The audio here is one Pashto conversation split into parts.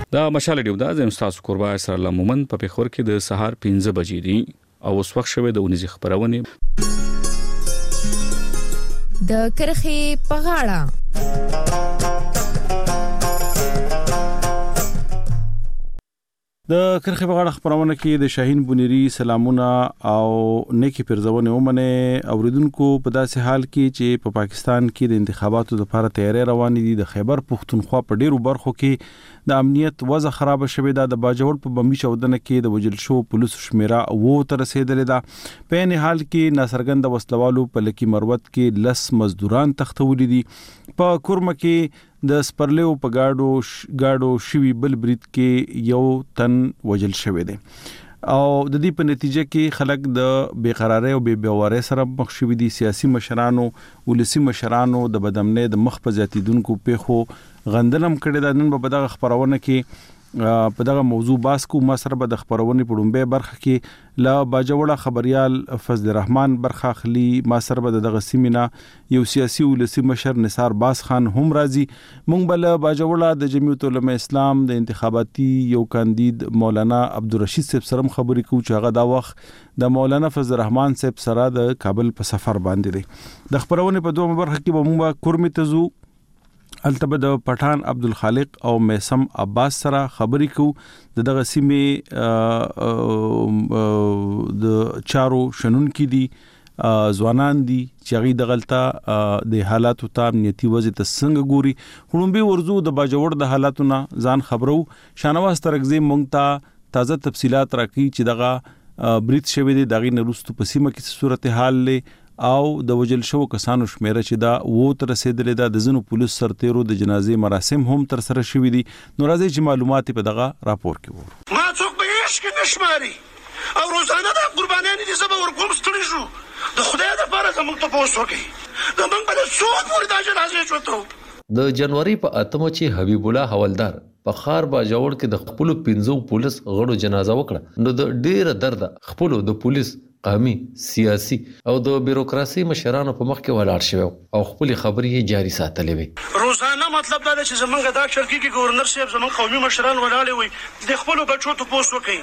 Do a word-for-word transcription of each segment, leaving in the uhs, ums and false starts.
دا مشال ډیو دا زم تاسو قربا سره الله مومن په پخور کې د سهار پنځه بجې دي او اوس وخت شوه د ونیز خبرونه د کرخي پغاړه د کرخي بغاړه خبرونه کې د شاهین بونيري سلامونه او نیکی پرځونه ومنه اوریدونکو په داسې حال کې چې په پا پاکستان کې د انتخاباتو لپاره تیاری روان دي د خیبر پختونخوا په ډیرو برخو کې د امنیت وضع خراب شوه دا د باجوړ په بمبي چودنه کې د وجل شو پولیس شمیره وو تر رسیدلې ده په نه حال کې ناصرګند وسلوالو په لکی مروت کې لس مزدوران تختولې دي په کورمه کې د سپرلیو په گاډو گاډو شوی بل برید کې یو تن وجل شوی دی او د دې په نتیجه کې خلک د بیقراری او بے باورۍ سره مخ شوي دي سیاسي مشرانو ولسی مشرانو د بدامنۍ د مخ په ذاتیدونکو پیخو غندنم کړي د نن په دغه خبرونه کې په دغه موضوع باس کو ما سره به د خبرونه په ډومبه برخه کې لا باجوړه خبريال فضل الرحمن برخه خلی ما سره به دغه سیمینا یو سیاسي ولسی مشر نثار باس خان هم راضي مونږ بل باجوړه د جمعیت العلماء اسلام د انتخاباتي یو کاندید مولانا عبدالرشید صاحب سره خبرې کوو چې هغه دا وخت د مولانا فضل الرحمن صاحب سره د کابل په سفر باندې دی د خبرونه په دوه برخه کې به موږ کورمه تزو التبه د پټان عبدالخالق او میسم عباس سره خبرې کو دغه سیمه د چارو شنن کې دي ځوانان دي چې غي د غلطه د حالاتو ته امنیتي وضع ته څنګه ګوري خړومبي ورزو د باجوړ د حالاتونو ځان خبرو شانواز ترغزي مونږ ته تازه تفصيلات راکړي چې دغه بریټ شوی دی دغه نرستو په سیمه کې صورتحال له او د وجل شو کسانو شمیره چې دا وو تر رسیدلې دا د زنو پولیس سرتیرو د جنازې مراسم هم تر سره شوې دي نو راځي چې معلومات په دغه راپور کې وو ما څوک به هیڅ کې نشماري او روزانه د قربانیان دي زبر ورکوم ستړي شو د خدای د لپاره زموږ ته پوسټ وکړي د موږ په څوک ورته جنازې شوته د جنوري په اتمه چې حبیب الله حوالدار په خار باجوړ کې د خپل پنځو پولیس غړو جنازه وکړه نو د ډیره درد خپل د پولیس قومي سیاسي او د بیروکراسي مشرانو په مخ کې ولاړ شوی او خپل خبرې جاري ساتلې وي روزانه مطلب دا چې زمونږ د شرکې کې گورنر صاحب زمونږ قومي مشران ولاړ وي د خپل بچو ته پوسټ وکړي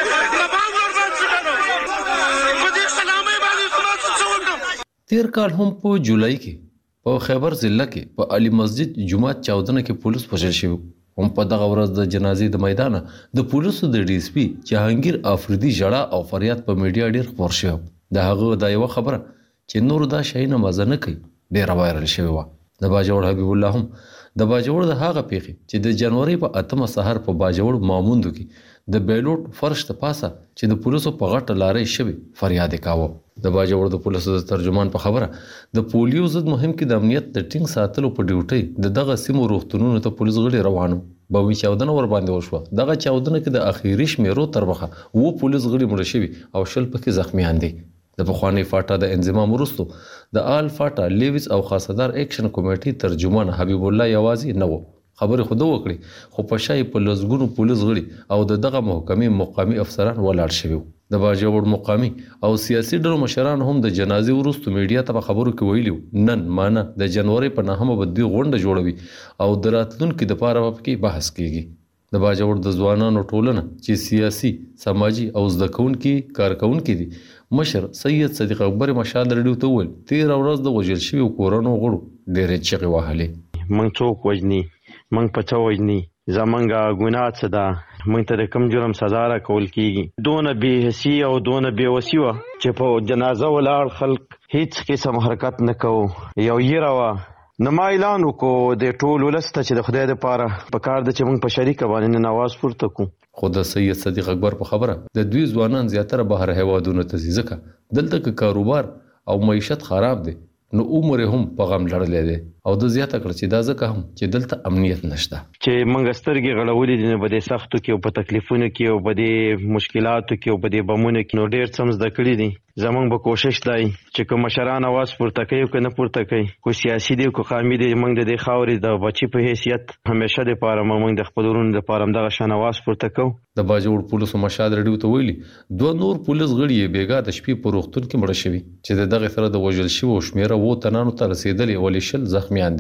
تیر کال هم په جولای کې په خیبر ضلع کې په علي مسجد جمعه چودنه کې پولیس وژل شوی هم په دغه ورځ د جنازې د میدان د پولیسو د ډي اس پي جهانگیر افریدي جړه او فریاد په میډیا ډیر خبر شو د هغه د یو خبره چې نور دا شي نه مزه نه کوي ډیر وایرل شوی و د باجوړ حبیب الله هم د باجوړ د هغه پیخي چې د جنوري په اتمه سحر په باجوړ ماموندو کې د بیلوټ فرش ته پاسه چې د پولیسو په غټه لارې شوی فریاد کاوه د باجوړ د پولیسو د ترجمان په خبره د پولیو ضد مهم کې د امنیت د ټینګ ساتلو په ډیوټي د دغه سیمو روغتونونو ته پولیس غړي روانو به چاودنه ور باندې وشو دغه چاودنه کې د اخیری شمیرو تر مخه وو پولیس غړي مړ شوی او شل پکې زخمیان دي د بخوانی فاټا د انضمام وروسته د آل فاټا لیویس او خاصدار اکشن کمیټې ترجمان حبیب الله یوازي نه وو خبره خود وکړي خو په شای په لزګونو پولیس غړي او دغه محکمې مقامي افسران ولاړ شوی د باجوړ مقامي او سیاسي ډلو مشران هم د جنازې وروسته میډیا ته خبرو کې ویلو نن مانه د جنوري په نهمه بدی غونډه جوړوي او د راتلونکو د پاره په بحث کیږي د باجوړ د ځوانانو ټولنه چې سیاسي سماجی او زدکونکو کارکونکو دي مشر سید صدیق اکبر مشال رډیو ته ول تیر ورځ د وجل شوی کورونو غړو ډېر چغې وهلې من څوک وجني من پچا وجني زمونږه ګناه څه ده مونږ ته د کم جرم سزا را کول کیږي دونه بې حسی او دونه بې وسی وه چې په جنازه ولاړ خلک هیڅ قسم حرکت نه کوو یو یره وه نو ما اعلان وکړو د ټول ولس ته چې د خدای دپاره په کار ده چې مونږ په شریکه باندې نن اواز پورته کړو خو د سید صدیق اکبر په خبره د دوی ځوانان زیاتره بهر هیوادونو ته ځي ځکه دلته که کاروبار او معیشت خراب دی نو عمر هم په غم لړلې دي او د زیاته کړ چې دا ځکه هم چې دلته امنیت نشته چې موږ سترګې غړولې دي په دې سختو کې او په تکلیفونو کې او په دې مشکلاتو کې او په دې بمونو کې نو ډېر څه زده کړي دي زمونږ به کوشش دی چې کوم مشران اواز پورته کوي او نه پورته کوي کو سیاسي دی کو قومي دی موږ د دې خاورې د بچي په حیثیت همیشه د پاره موږ د خپل ورونو د پاره دغه شان اواز پورته کوو د باجوړ پولیسو مشال رډیو ته ویلي دوه نور پولیس غړي بیګا د شپې په روغتون کې مړ شوي چې دغه سره د وژل شوی او شمیره وو تنانو ته رسیدلې ولې شل زخمیان دي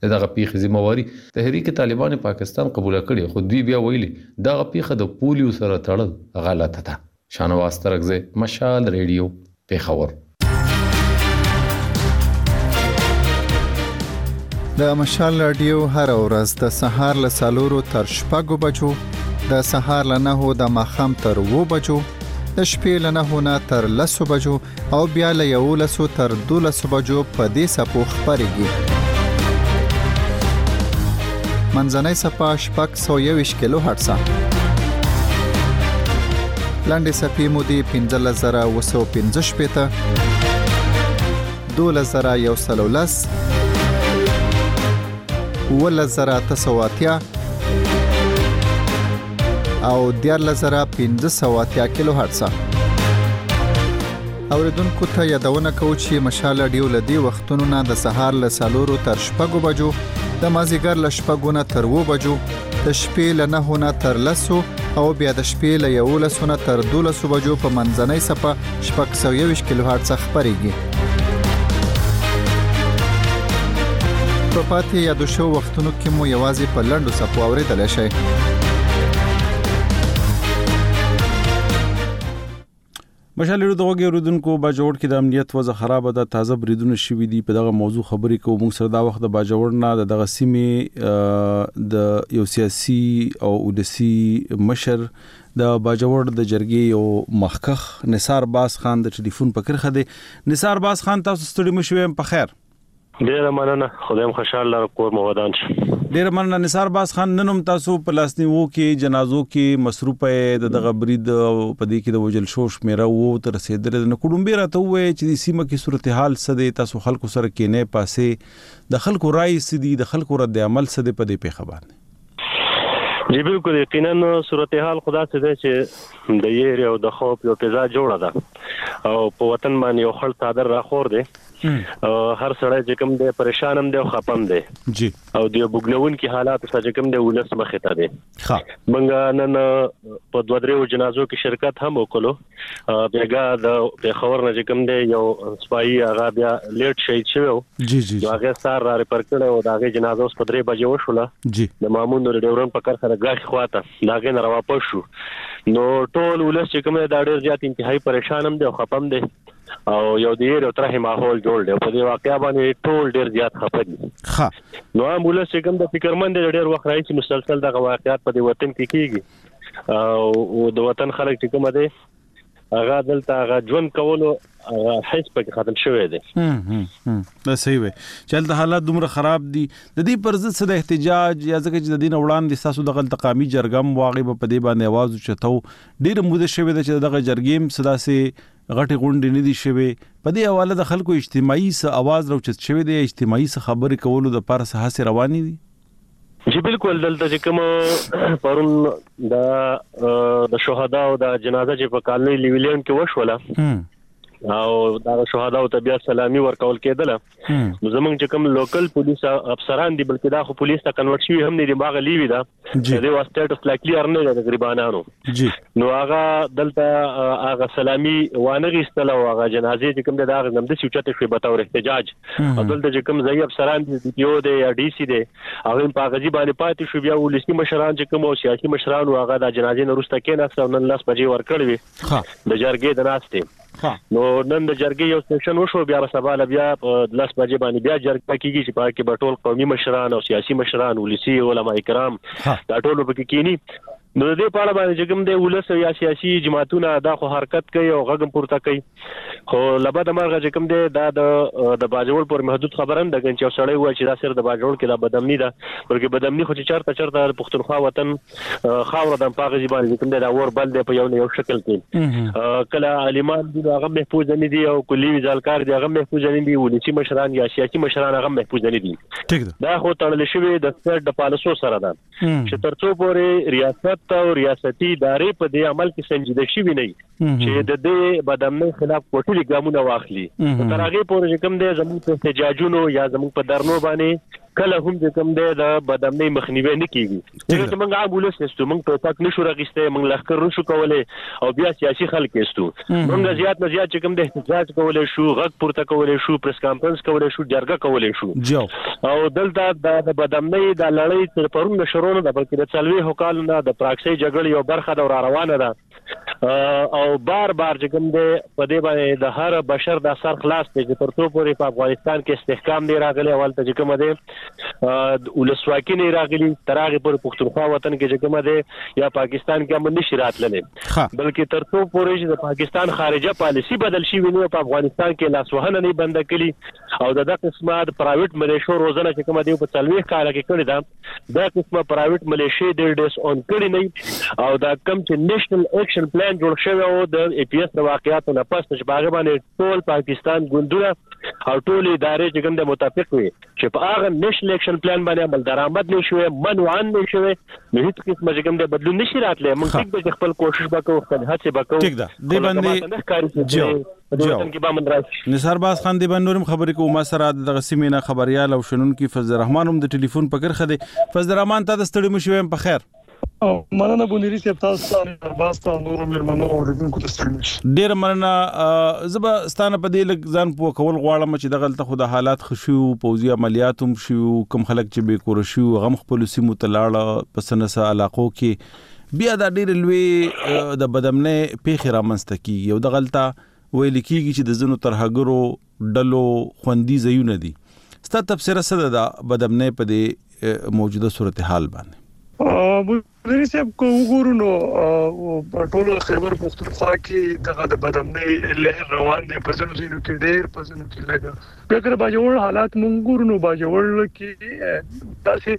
دغه پیښې ذمہواری تحریک طالبان پاکستان قبول کړي، خو دوی بیا ویلي دغه پیښه د پولیو سره تړل غلطه ده. شانواز ترکزی، مشال ریډیو، پیښور. د مشال رادیو هر ورځ د سهار له څلورو تر شپږو بجو، د سهار له نهو د ماښام تر اوو بجو، د شپې له نهو نه تر لسو بجو او بیا له یولسو تر دولسو بجو په دې څپو خپرېږي. منځنۍ څپه شپږ سوه یوویشت کیلو هرټزه. لنډې څپې مودې پنځلس زره اوه سوه پنځه شپېته، دولس زره یو سل او لس، اوولس زره اته سوه اتیا او دیارلس زره پنځه سوه اتیا کیلو هرټزه. اوریدونکو ته یادونه کوو چې مشال رادیو له دې وختونو نه د سهار له څلورو تر شپږو بجو، د مازدیګر له شپږو نه تر اوو بجو، د شپې له نهو نه تر لسو او بیا د شپې له یولسو نه تر دولسو بجو په منځنۍ څپه شپږ سوه یوویشت کیلو هرټزه خپرېږي. په پاتې یادو شو وختونو کې مو یوازې په لنډو څپو اورېدلی شئ. مشال رادیو د غوږی اوریدونکو باجوړ کې د امنیت وضع خراب ده، تازه بریدونه شوي دي. په دغه موضوع خبرې کوو. موږ سره دا وخت د باجوړ نه د دغه سیمې د یو سیاسي او ولسي مشر د باجوړ د جرګې یو مخکخ نثار باز خان د ټلیفون په کرخه دی. نثار باز خان، تاسو ستړي مه شئ، په خیر. ډیره مننه، خدایم خوشاله کور مو ودان شي. ډیره مننه نثار باز خان. نن هم تاسو په لاسنیوو کې جنازو کې مصروف یې. د دغه برید په دې کې د وجل شو شمیره وو تر رسیدل نه کوډمبه راته وې چې د سیمه کې صورتحال څه دی، تاسو خلکو سره کې نه پاسې د خلکو رائے سدي، د خلکو رد عمل څه دی په دې پیښه باندې؟ جی بالکل، یقینا صورتحال خدا څه دی چې د یې او د خوف یو فضا جوړه ده او په وطن باندې یو خړ صادر راخور دی. هر سړی چې کوم دی پریشان هم دی او خپم دی جی او د بوګنون کې حالات چې کوم دی ولس مخې ته دی. موږ نن په دوه درې جنازو کې شرکت هم وکړو. بیګا د پیښور نه چې کوم دی یو سپایي هغه بیا لیټ شهید شوی جی جی هغه سار را ریپر کړو او هغه جنازه اوس په درې بجې وشوله جی د مامون د ډیورن په کار سره غاښ خواته هغه نه را واپس شو. نو ټول ولس چې کوم دی دا ډیر زیات انتهایی پریشان هم دی او خپم دی او یو ډیر ترې ماحول جوړ دی. په دې واقعیا باندې ټول ډیر زیات خپه دي. ها نو هم ولس چې کوم د فکرمند ډیر وخت راځي مسلسل دغه واقعیات په دې وطن کې کیږي او د وطن خلک چې کوم دي هغه دلته هغه ژوند کولو هیڅ پکې ختم شوی دی. هم هم دا صحیح وي چې د حالات دومره خراب دي. د دې پر ضد څه د احتجاج یا ځکه چې د دین وړاندې تاسو دغه تقامی جرګم واغې په دې باندې आवाज چتاو ډیر موده شوی د چې دغه جرګیم صدا سي غټي غونډې نه دي شوی. په دې حواله د خلکو اجتماعي س आवाज راوچت شوی دی، اجتماعي س خبرې کولو د پاره سه هڅه روانې دي. جی بالکل، دلته چې کوم پرون د د شهدا او د جنازه چې په کالني لیویلین کې وشوله او دا شهدا او طبيعت سلامي ورکول کېدل. نو زمونږ چې کوم لوکل پولیس افسران دي بلکې دا خو پولیس ته کنورټ شوی هم نه دي، باغ لیوی دا د واسطه سلیکلی ارنه د غریبانانو جی. نو هغه دلته هغه سلامي وانه غستل او هغه جنازه چې کوم د هغه نم د سوچته شوی به تور احتجاج او دلته چې کوم ځای افسران دي یو دی یا ډي سي دی هغه په غزي باندې پاتې شو. بیا ولسي مشران چې کوم او سیاسي مشران هغه د جنازې نه وروسته کې نه نن لاس بجې ورکړوي د جرګې د ناشته. نو نن د جرګې یو سیشن وشو، بیا به سبا بیا لاس بجې باندې بیا جرګه کیږي چې په کې ټول قومي مشران او سیاسي مشران ولسي علما کرام دا ټول به کېنی. نو د دې په اړه باندې چې کوم د ولس یا سیاسي جماعتونه دا خو حرکت کوي او غږم پورته کوي، خو لبا د مرغه چې کوم دی دا د د باجوړ پر محدود خبرن د غن چې سړی وای چې دا سر د باجوړ کې دا بدامنی ده، بلکې بدامنی خو چې چرته چرته پښتونخوا وطن خاور د پاغه ځبان چې کوم دی دا ور بل دی په یو نه یو شکل کې کله عالمان دي هغه محفوظ نه دي او کلی وزالکار دي هغه محفوظ نه دي، ولسی مشران یا سیاسي مشران هغه محفوظ نه دي. دا خو تړل شوی د سر د پالیسو سره ده چې ترڅو پورې ریاست او ریاستي ادارې په دې عمل کې سنجیده شي نه چې د دې بدامنۍ خلاف کوټلي ګامونه واخلي. تر هغه پورې کوم دې زموږ په احتجاجونو یا زموږ په درنو باندې کله هم د کوم د بدامنۍ مخنیوي نه کیږي چې موږ عام ولس نشو موږ ټوپک نشو راغسته موږ لخر نشو کولای او بیا سیاسي خلک استو موږ زیات نه زیات چې کوم د احتجاج کولای شو غږ پورته کولای شو پریس کانفرنس کولای شو جرګه کولای شو او دلته د بدامنۍ د لړۍ تر پرون شروع نه د بلکې د څلوي هکال نه د پراکسي جګړې یو برخه د روانه ده او بار بار چې کوم د په دې باندې د هر بشر د اثر خلاص دی چې ترڅو پورې په افغانستان کې استحکام دی راغلی اول ته چې کوم دی ولسواکي نه راغلی ترغه پر پښتونخوا وطن کې چې کوم دی یا پاکستان کې هم نشي راتللی بلکې ترڅو پورې چې د پاکستان خارجه پالیسی بدل شي ویني په افغانستان کې لاسوهنه نه بند کړي او د دغه قسمه د پرایویټ ملیشو روزنه چې کوم دی په څلوي کال کې کړی دا د قسمه پرایویټ ملیشي د ډیس اون کړی نه او دا کم چې نېشنل اکشن پلان جوړ شوی او د ای پی ایس د واقعیاتو نه پس چې باغ باندې ټول پاکستان ګوندونه او ټول ادارې چې کوم د متفق وي چې په هغه نېشنل اکشن پلان باندې عمل درآمد نشوي منوعن نشوي نو هیڅ قسمه چې کوم د بدلون نشي راتلی موږ ټیک به خپل کوشش وکړو خپل هڅه وکړو ټیک ده د باندې جو نثار باز خان دی باندې نورم خبرې کوم ما سره د سیمینه خبريال او شنونکو فضل الرحمن هم د ټلیفون پکړ خده فضل الرحمن ته د ستړي مشوم په خیر او مننه بونیری چې تاسو ته باستا نور مېرمنو اوریدونکو ته ستړي ډیر مننه زبا ستانه په دې لګ ځان په کول غواړم چې د غلطه خو د حالات خشو پوزي عملیاتوم شو کم خلک چې به کور شو غم خپل سیمو تلاړه پسنسه علاقو کې بیا د ډیر لوی د بدامنۍ پیخ رامنځته کی یو د غلطه ویل کیږي چې د زنو ترهګرو ډلو خوندي زيونه دي ست تفسیر سره د بدامنۍ په دې موجوده صورتحال باندې بونیری صاحب کو وګورونو ټول خیبر پختونخوا کې دغه د بدامنۍ لهر روان دي په ځینو ځینو کې ډېر په ځینو کې لږ فکر باجوړ حالات مونږ ګورونو باجوړ کې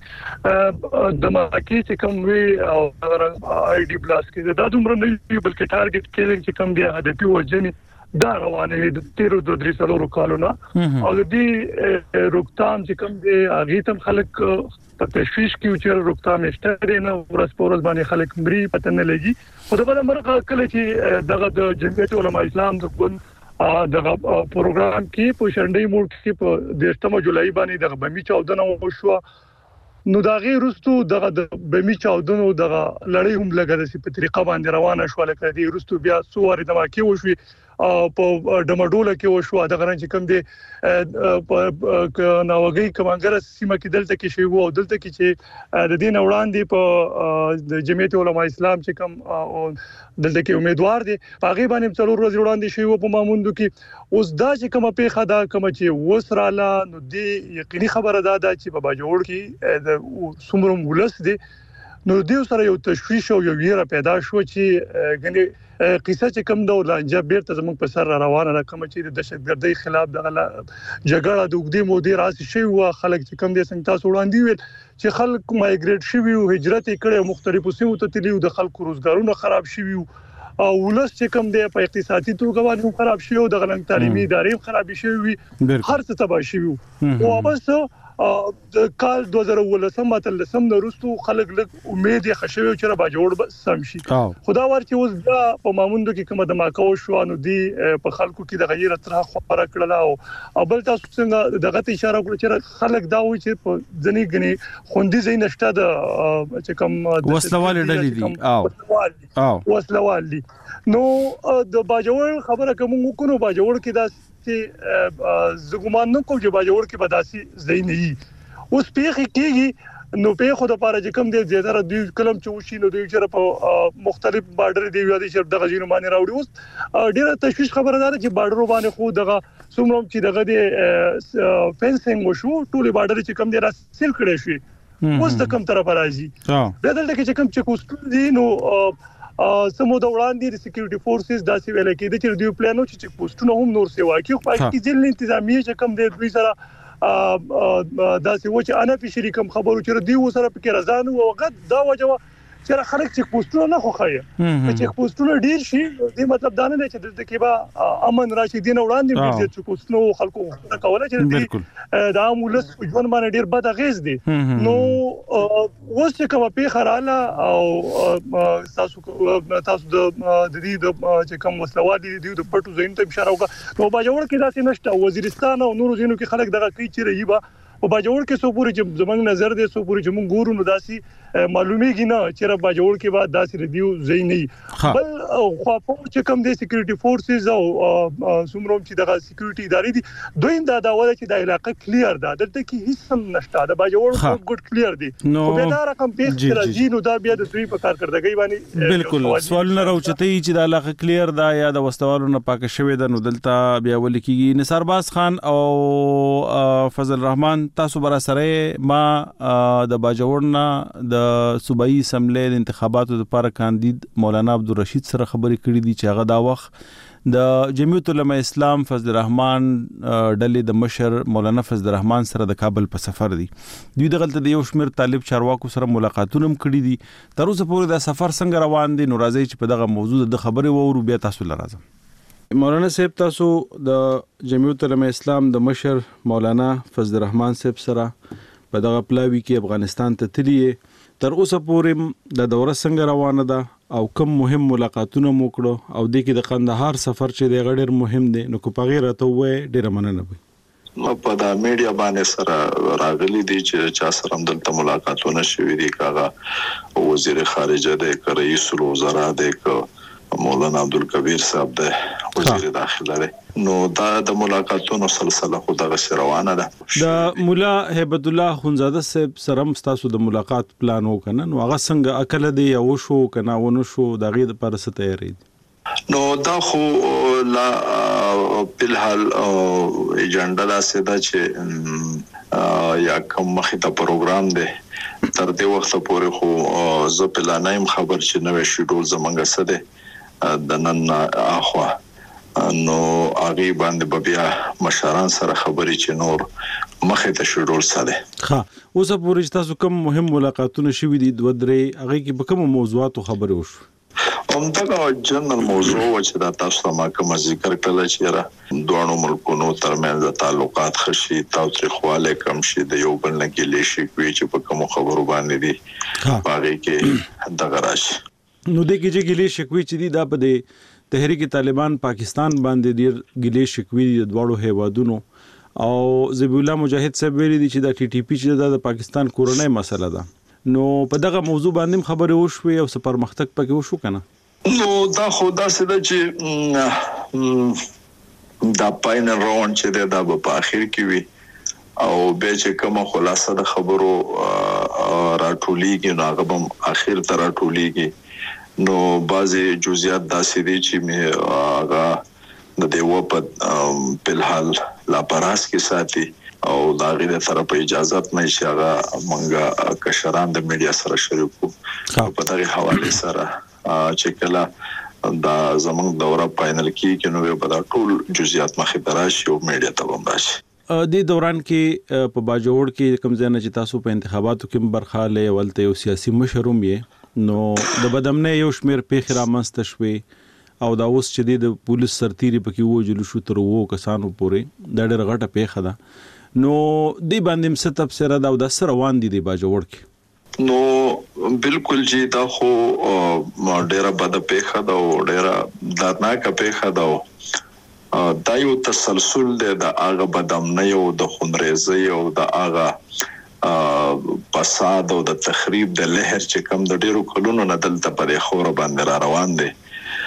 تاسو د ماکي چې کوم وی او آی ډي پلاس کې دا دومره نه بلکې ټارګټ کېلینګ چې کوم دی هدفي وجني دا روانه د تیرو د درې سلو کالونو او د دې روکتام چې کوم دی هغه تم خلک په تشویش کې چې روکتام نشته نه ورس پورز باندې خلک مري پته نه لګي خو دا به مرغه کله چې دغه د جمعیت علماء اسلام د ګوند دغه پروګرام کې په شنډي موډ کې په دیشتمه جولای باندې دغه بمی چاودنه وشو نو دا غیر رستو دغه د بمی چاودنو دغه لړۍ هم لګره سي په طریقه باندې روانه شو لکه دی رستو بیا سوار د ماکي وشوي په ډمډوله کې وشو د غران چې کوم دی په ناوګي کمانګر سیمه کې دلته کې شی وو او دلته کې چې د دین وړاندې په د جمعیت علماء اسلام چې کوم دلته کې امیدوار دي هغه باندې څلور ورځې وړاندې شی وو په ماموندو کې اوس دا چې کومه پیخه دا کوم چې وسراله نو دی یقیني خبره ده چې په باجوړ کې د سومرم ولس دي نو دیو سره یو تشویش او یو ویره پیدا شو چې غني قصه چې کوم د لانجه بیرته زموږ په سر روانه ده کوم چې د دهشتګردۍ خلاف د جګړه د وګړي مودي راسي شي او خلک چې کوم د څنګه تاسو وړاندې ویل چې خلک مایګریټ شي او هجرت کړي مختلفو سیمو ته تللی او د خلکو روزګارونه خراب شي او ولس چې کوم دی په اقتصادي توګه باندې خراب شي او د غلنګ تعلیمي ادارې خراب شي هر څه تباہ شي او اوبس د کال دوه زره ولسم ماتل سم د روستو خلک لږ امید یې خښوي چې را باجوړ سم شي خدا ورته اوس دا په ماموندو کې کومه د ماکو شو نو دی په خلکو کې د غیر تر خبره کړله او بل تاسو څنګه دغه اشاره وکړه چې خلک دا وایي چې په ځنی غني خوندي زین نشته د چې کوم وسلوال ډلې دي او او وسلوال دي نو د باجوړ خبره کوم وکړو باجوړ کې دا چې زګومان نو کوم چې باجوړ کې بداسي زینې اوس پیخ کېږي نو په خو د پاره چې کوم دی زیاتره دوی کلم چې وشي نو دوی چې په مختلف بارډر دی یادي چې دغه جنو باندې راوړي اوس ډیره تشویش خبره ده چې بارډر باندې خو دغه څومره چې دغه دی فینسینګ وشو ټول بارډر چې کوم دی را سیل کړي شي اوس د کوم طرف راځي دا دلته چې کوم چې کوستل دي نو سمو د وړاندې د سکیورټي فورسز داسې ویل کېږي چې دوی پلانو چې پوسټونه هم نور سیوا کوي خو کې ځل انتظامیه چې کوم دی دوی سره داسې و چې انا په شریکم خبرو چې دی وسره په کې رضان او وخت دا وجوه چې خلک چې پوسټونه نه خوخایي چې پوسټونه ډیر شي دې مطلب دا نه چې د کې با امن راشي دین وړاندې ډیر چې پوسټونه خلکو کوله چې دا مولس ژوند باندې ډیر بد اغیز دي نو اوس چې کومه په خراله او تاسو تاسو د دې د چې کوم مسلوات دي د پټو زین ته اشاره وکړه نو باجوړ کې داسې نشته وزیرستان او نورو زینو کې خلک دغه کوي چې رہیبا په باجوړ کې سو پوری چې زمنګ نظر دې سو پوری چې مونږ ګورو نو داسي معلومیږي نه چې را باجوړ کې بعد داسي ردیو زی نه بل خو په چې کم دي سکیورټي فورسز او سمروم چې دغه سکیورټي ادارې دي دوی دا دا وایي چې د علاقې کلیر ده دلته کې هیڅ هم نشته د باجوړ ګډ کلیر دي او بیا دا رقم پیښ راځي نو دا بیا د دوی په کارکړدګۍ باندې بالکل سوالونه راوچتي چې د علاقې کلیر ده یا د وستوالو نه پاک شوی ده نو دلته بیا ولیکي نثارباز خان او فضل الرحمن تاسو برا سره ما د باجوړ نه د صوبایي اسمبلی د انتخاباتو لپاره کاندید مولانا عبدالرشید سره خبرې کړې دي چې هغه دا وخت د جمعیت العلماء اسلام فضل الرحمن ډلې د مشر مولانا فضل الرحمن سره د کابل په سفر دي دوی دغلت د یو شمیر طالب چارواکو سره ملاقاتونه کړي دي تر اوسه پورې دا سفر څنګه روان دي نو راځي چې په دغه موضوع د خبرې وورو بیا تاسو لرازم مولانا صاحب تاسو د جمعیت العلماء اسلام د مشر مولانا فضل الرحمن صاحب سره په دغه پلاوی کې افغانستان ته تللی تر اوسه پورې د دوره څنګه روانه ده او کوم مهم ملاقاتونه مو کړو او د کې د قندهار سفر چې د غډر مهم دی نو کو پغیر ته وې ډیره مننه وي نو په دا میډیا باندې سره راغلي دي چې چا سره دلته ملاقاتونه شوي دي کاغه وزیر خارجه د رئیس الوزرا د مولانا عبدالکبیر صاحب د وزیر داخله دی نو دا د ملاقاتونو سلسله خو دغه روانه ده د مولا هیبت الله خونزاده صاحب سره تاسو د ملاقات پلان وکنه نو هغه څنګه عقل دی یو شو کنه ونه شو دغه لپاره څه تیاری دي نو دا خو لا په حال ایجنډا دا سده چې یا کوم مخې ته پروګرام دی تر دې وخت پورې خو زه پلانایم خبر چې نوې شیډول زمونږ سره د نن اخوا نو اغي باندې بیا مشران سره خبرې چې نور مخې ته شیډول سره ها اوس پورې تاسو کوم مهم ملاقاتونه شوي دي دوه درې هغه کې په کوم موضوعاتو خبرې وشو همدغه جنرال موضوع و چې دا تاسو ته ما کوم ذکر کړل چې را دوه ملکونو ترمنځ تعلقات خشي تاوتریخواله کم شي د یو بل نه کې لشي کوي چې په کوم خبرو باندې دي باغې کې دغه راشي نو د کې چې ګلې شکوي چې دی دا په د تحریک طالبان پاکستان باندې ډیر ګلې شکوي د دوړو هیوادونو او ذبیح الله مجاهد صاحب ویلي دي چې د ټي ټي پی چې د پاکستان کورنۍ مسله ده نو په دغه موضوع باندې خبرې وشوي او سپر مختک پکې وشو کنه نو دا خو دا سده چې دا پاینل راوند چې دا په اخر کې وي او به چې کومه خلاصه د خبرو راټولېږي نو هغه هم اخر ته راټولېږي نو بعضی جزئیات داسې دي چې مې هغه د دیو په په حال لا پراس کې ساتي او دا غیر طرف اجازه مې شغه مونږه کشران د میډیا سره شریکو په دغه حواله سره چې کله دا زمونږ دوره فائنل کې نو په دا ټول جزئیات مخې دراشي او میډیا ته هم راشي د دوران کې په باجوړ کې کوم ځای چې تاسو په انتخاباتو کې برخه لې ولته یو سیاسي مشروم یې نو د بدامنه یو شمیر پیښ را منځته شوې او دا اوس چې د پولیس سرتيري پکې وجلو شو تر وو کسانو پورې د ډېر غټه پیښه ده نو دی باندې څه تفسیر دا د سر روان دي د باجوړ کې نو بالکل جی دا خو ډېر بد پیښه ده او ډېر دردناک پیښه ده دا یو تسلسل دی د هغه بدامنه یو د خونریزي او د هغه فساد او د تخریب د لهر چې کم د ډیرو کلونو نه دلته پرې خور باندې را روان دي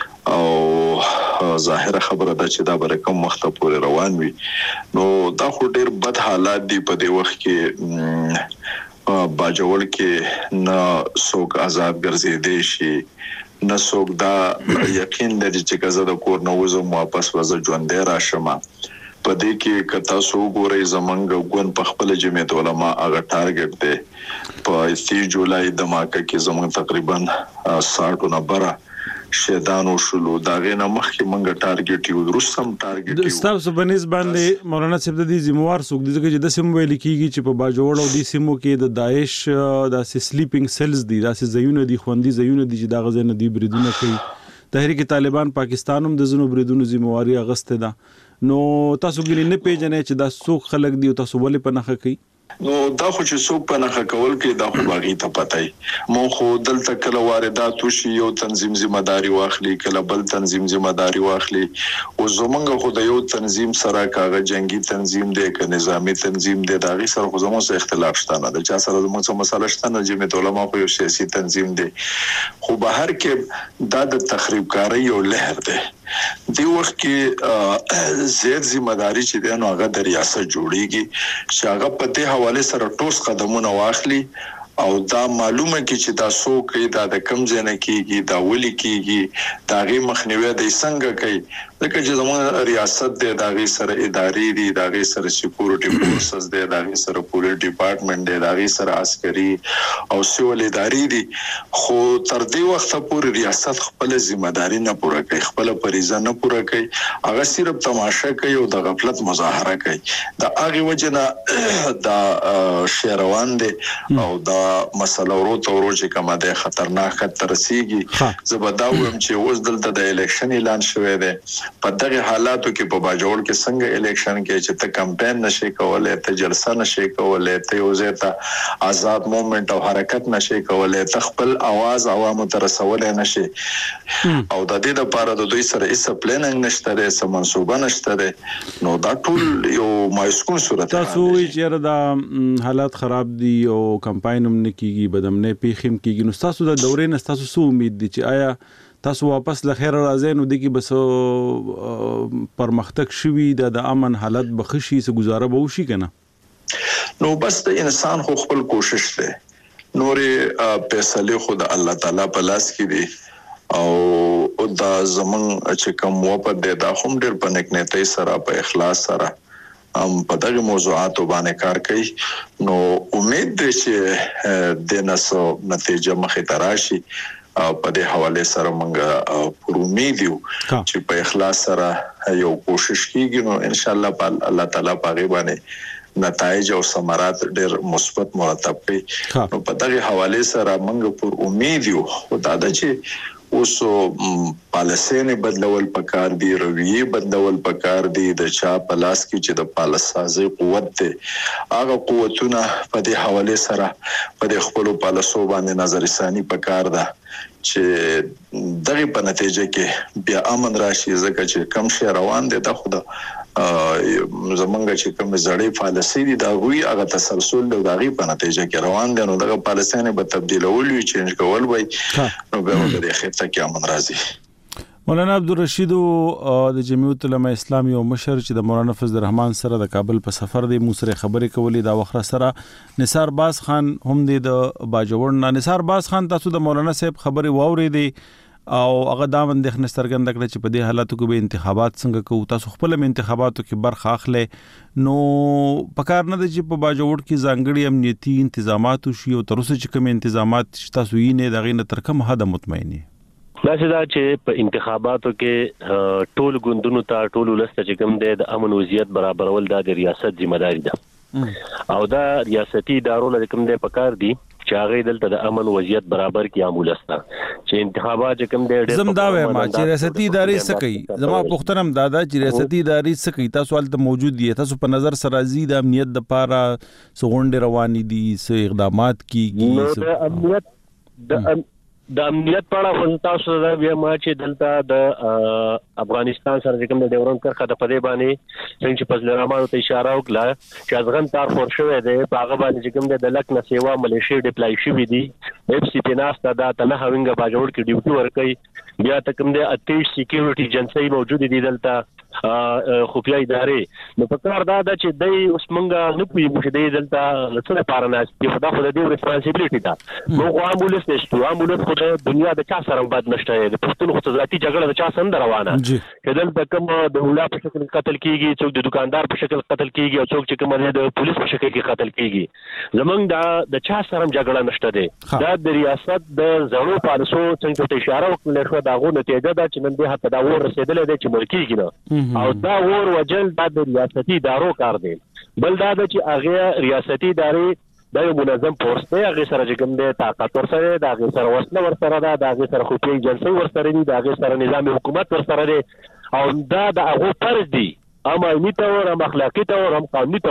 او ظاهره خبره ده چې دا بر کوم وخت پورې روان وي نو دا خو ډیر بد حالات دي په دې وخت کې باجوړ کې نه څوک آزاد ګرځېدي شي نه څوک دا یقین لري چې کزه د کور نه وځم واپس وځم ژوندې راشم په دې کې کتا سو ګورې زمنګ ګون په خپل جمعیت علماء هغه ټارګټ دی په سی جولای د ماکه کې زمنګ تقریبا ساټو نه برا شیدانو شلو داغه نه مخکې منګه ټارګټ یو درستم ټارګټ یو تاسو بنس باندې مولانا صاحب د دې ذمہوار څوک دي چې د سیمو ویل کیږي چې په باجوړ او د سیمو کې د داعش د سلیپینګ سیلز دي د زیونه دي خوندي زیونه دي چې دا غزه نه دی بریدونه کوي تحریک طالبان پاکستان هم د زنو بریدونو ذمہواری اغسته ده نو تاسو ګینه نه پیژنې چې دا څوک خلک دی او تاسو ولې په نخښه کوي نو دا خو چې څوک په نخښه کول کې دا خو باغی ته پتاي مون خو دلته کله واردات وشي یو تنظیم ذمہ داری واخلي کله بل تنظیم ذمہ داری واخلي او زمونږ خو د یو تنظیم سره کاغه جنگي تنظیم دی که نظامی تنظیم دی دا غي سره خو زموږ سره اختلاف شته نه د چا سره زموږ سره مسله شته نه جمعیت علماء خو یو سیاسي تنظیم دی خو بهر کې دا د تخریب کاری یو لهر دی دی وخت کې زیات ذمہ داری چې دی نو هغه د ریاست جوړیږي چې هغه په دې حواله سره ټوس قدمونه واخلي او دا معلومه کی چې دا سو کوي دا د کم ځنه کیږي دا ولي کیږي دا غي مخنیوي د څنګه کوي لکه چې زموږ ریاست دی دا غي سره اداري دي دا غي سره سکیورټي فورسز دی دا غي سره پولیس ډپارټمنټ دی دا غي سره عسکري او سیول اداري دي خو تر دې وخت پورې ریاست خپل ځمېداري نه پوره کوي خپل فریضه نه پوره کوي هغه صرف تماشا کوي او د غفلت مظاهره کوي دا هغه وجنه دا شهروان دي او دا مسله ورته ورو چې کومه ده خطرناک ترسيږي زبداوم چې اوس دلته د الیکشن اعلان شوی دی په دغه حالاتو کې په باجوړ کې څنګه الیکشن کې چې ته کمپاین نشي کولای ته جلسه نشي کولای ته یو ځای آزاد موومېنټ او حرکت نشي کولای ته خپل आवाज عوامو ته رسولای نشي او د دې لپاره د دوی سره هیڅ پلانینګ نشته لري سم منصوبه نشته لري نو دا ټول یو مایسکون صورت تاسو چې دا حالات خراب دي او کمپاین هم نکېږي بدمنه پیخم کېږي نو تاسو د دورې نه تاسو سو امید دي چې آیا تاسو واپس له خیر راځي نو دغه بس پرمختګ شوي د امن حالت بخشي سه گزاره به وشي کنه نو بس د انسان خو خپل کوشش ده نورې فیصله خود الله تعالی په لاس کې دي او دا زمون چې کوم وپد ده دا هم ډېر په نکنيتۍ سره په اخلاص سره ام په دغه موضوعات باندې کار کوي نو امید ده چې د نسو نتیجه مخې ته راشي په دې حواله سره مونږه پر امید یو چې په اخلاص سره یو کوشش کیږي نو ان شاء الله په الله تعالی په غیبانه نتایج او ثمرات ډېر مثبت مرتب کړي نو په دغه حواله سره مونږ پر امید یو خدای دا چې اوس پالیسي بدلول پکار دي رویه بدلول پکار دي د چا پلاس کې چې د پالیسازي قوت دي هغه قوتونه په دې حواله سره په دې خپل پالیسو باندې نظر ثاني پکار ده چې دغه په نتیجه کې بیا امن راشي ځکه چې کم شي روان دي د خود زمونږ چې کوم زړې پالیسي دي دا وی هغه تسلسل د دغه په نتیجه کې روان دي نو دغه پالیسي نه به تبدیلول وي چینج کول وي نو به د خطه کې امن راځي مولانا عبدالرشید د جمعیت علماء اسلامي او مشر چې د مولانا فضل الرحمن سره د کابل په سفر دی مو سره خبرې کولې دا وخت سره نثار باز خان هم د باجوړ نه نثار باز خان تاسو د مولانا صاحب خبرې واورې دي او هغه دا باندې خنسترګند کړ چې په دې حالاتو کې به انتخابات څنګه کوو تاسو خپل انتخاباتو کې برخه اخلي نو پکار نه چې په باجوړ کې ځانګړي امنیتي تنظیمات شي او تر اوسه چې کوم تنظیمات تاسو یې نه دغه نه تر کوم حد مطمئنی دا چې دا چې په انتخاباتو کې ټول ګوندونو ته ټول ولست چې کوم د امن وضعیت برابرول د ریاست ذمہ داری ده او دا ریاستي ادارو له کوم د پکار دي چې هغه دلته د امن وضعیت برابر کی عامولستا چې انتخابات کوم د زمدا وای ما چې ریاستي ادارې سکی زما پختنم دادا چې ریاستي ادارې سکی تاسو ولته موجود دي تاسو په نظر سره زیات امنیت د پاره سغونډ رواني دي سو اقدامات کیږي د امنیت د د امنیت په اړه تاسو دا بیا ما چې دلته د افغانستان سره کوم د ډیورن کرخه د پدې باندې څنګه چې فضل الرحمن ته اشاره وکړه چې ازغن تار فور شوې ده په هغه باندې کوم د لک نه سیوا ملیشي ډیپلای شوې دي اف سی پی ناس ته دا ته هاوینګ باجوړ کې ډیوټي ورکړي بیا ته کوم د اتیش سکیورټي ایجنسی موجود دي دلته خفیه ادارې نو په کار دا د چې دای اوس مونږه نه پوهیږو چې دای دلته څه لپاره نه چې خدا خو د دې ریسپانسیبিলিټي ده نو امبولانس نشته امبولانس خو د دنیا د چا سره بد نشته د پښتون خو ذاتي جګړه د چا سره روانه چې دلته کوم د ولا په شکل قتل کیږي څوک د دکاندار په شکل قتل کیږي او څوک چې کوم د پولیس په شکل کې قتل کیږي زمونږ دا د چا سره جګړه نشته ده دا د ریاست د زړو پالیسو څنګه ته اشاره وکړل شو دا غو نتیجه ده چې نن به حتی دا ور رسیدلې ده چې ملکیږي نه او دا ور وجل د ریاستي ادارو کار دی بل دا چې هغه ریاستي ادارې د یو منظم فورس دی هغه سره چې کوم دی طاقت ورسره دی هغه سره وسله ورسره ده هغه سره خفیه ایجنسی ورسره دي هغه سره نظام حکومت ورسره دی او دا د هغه فرض دی اما علمي تور هم اخلاقي تور هم قانوني تور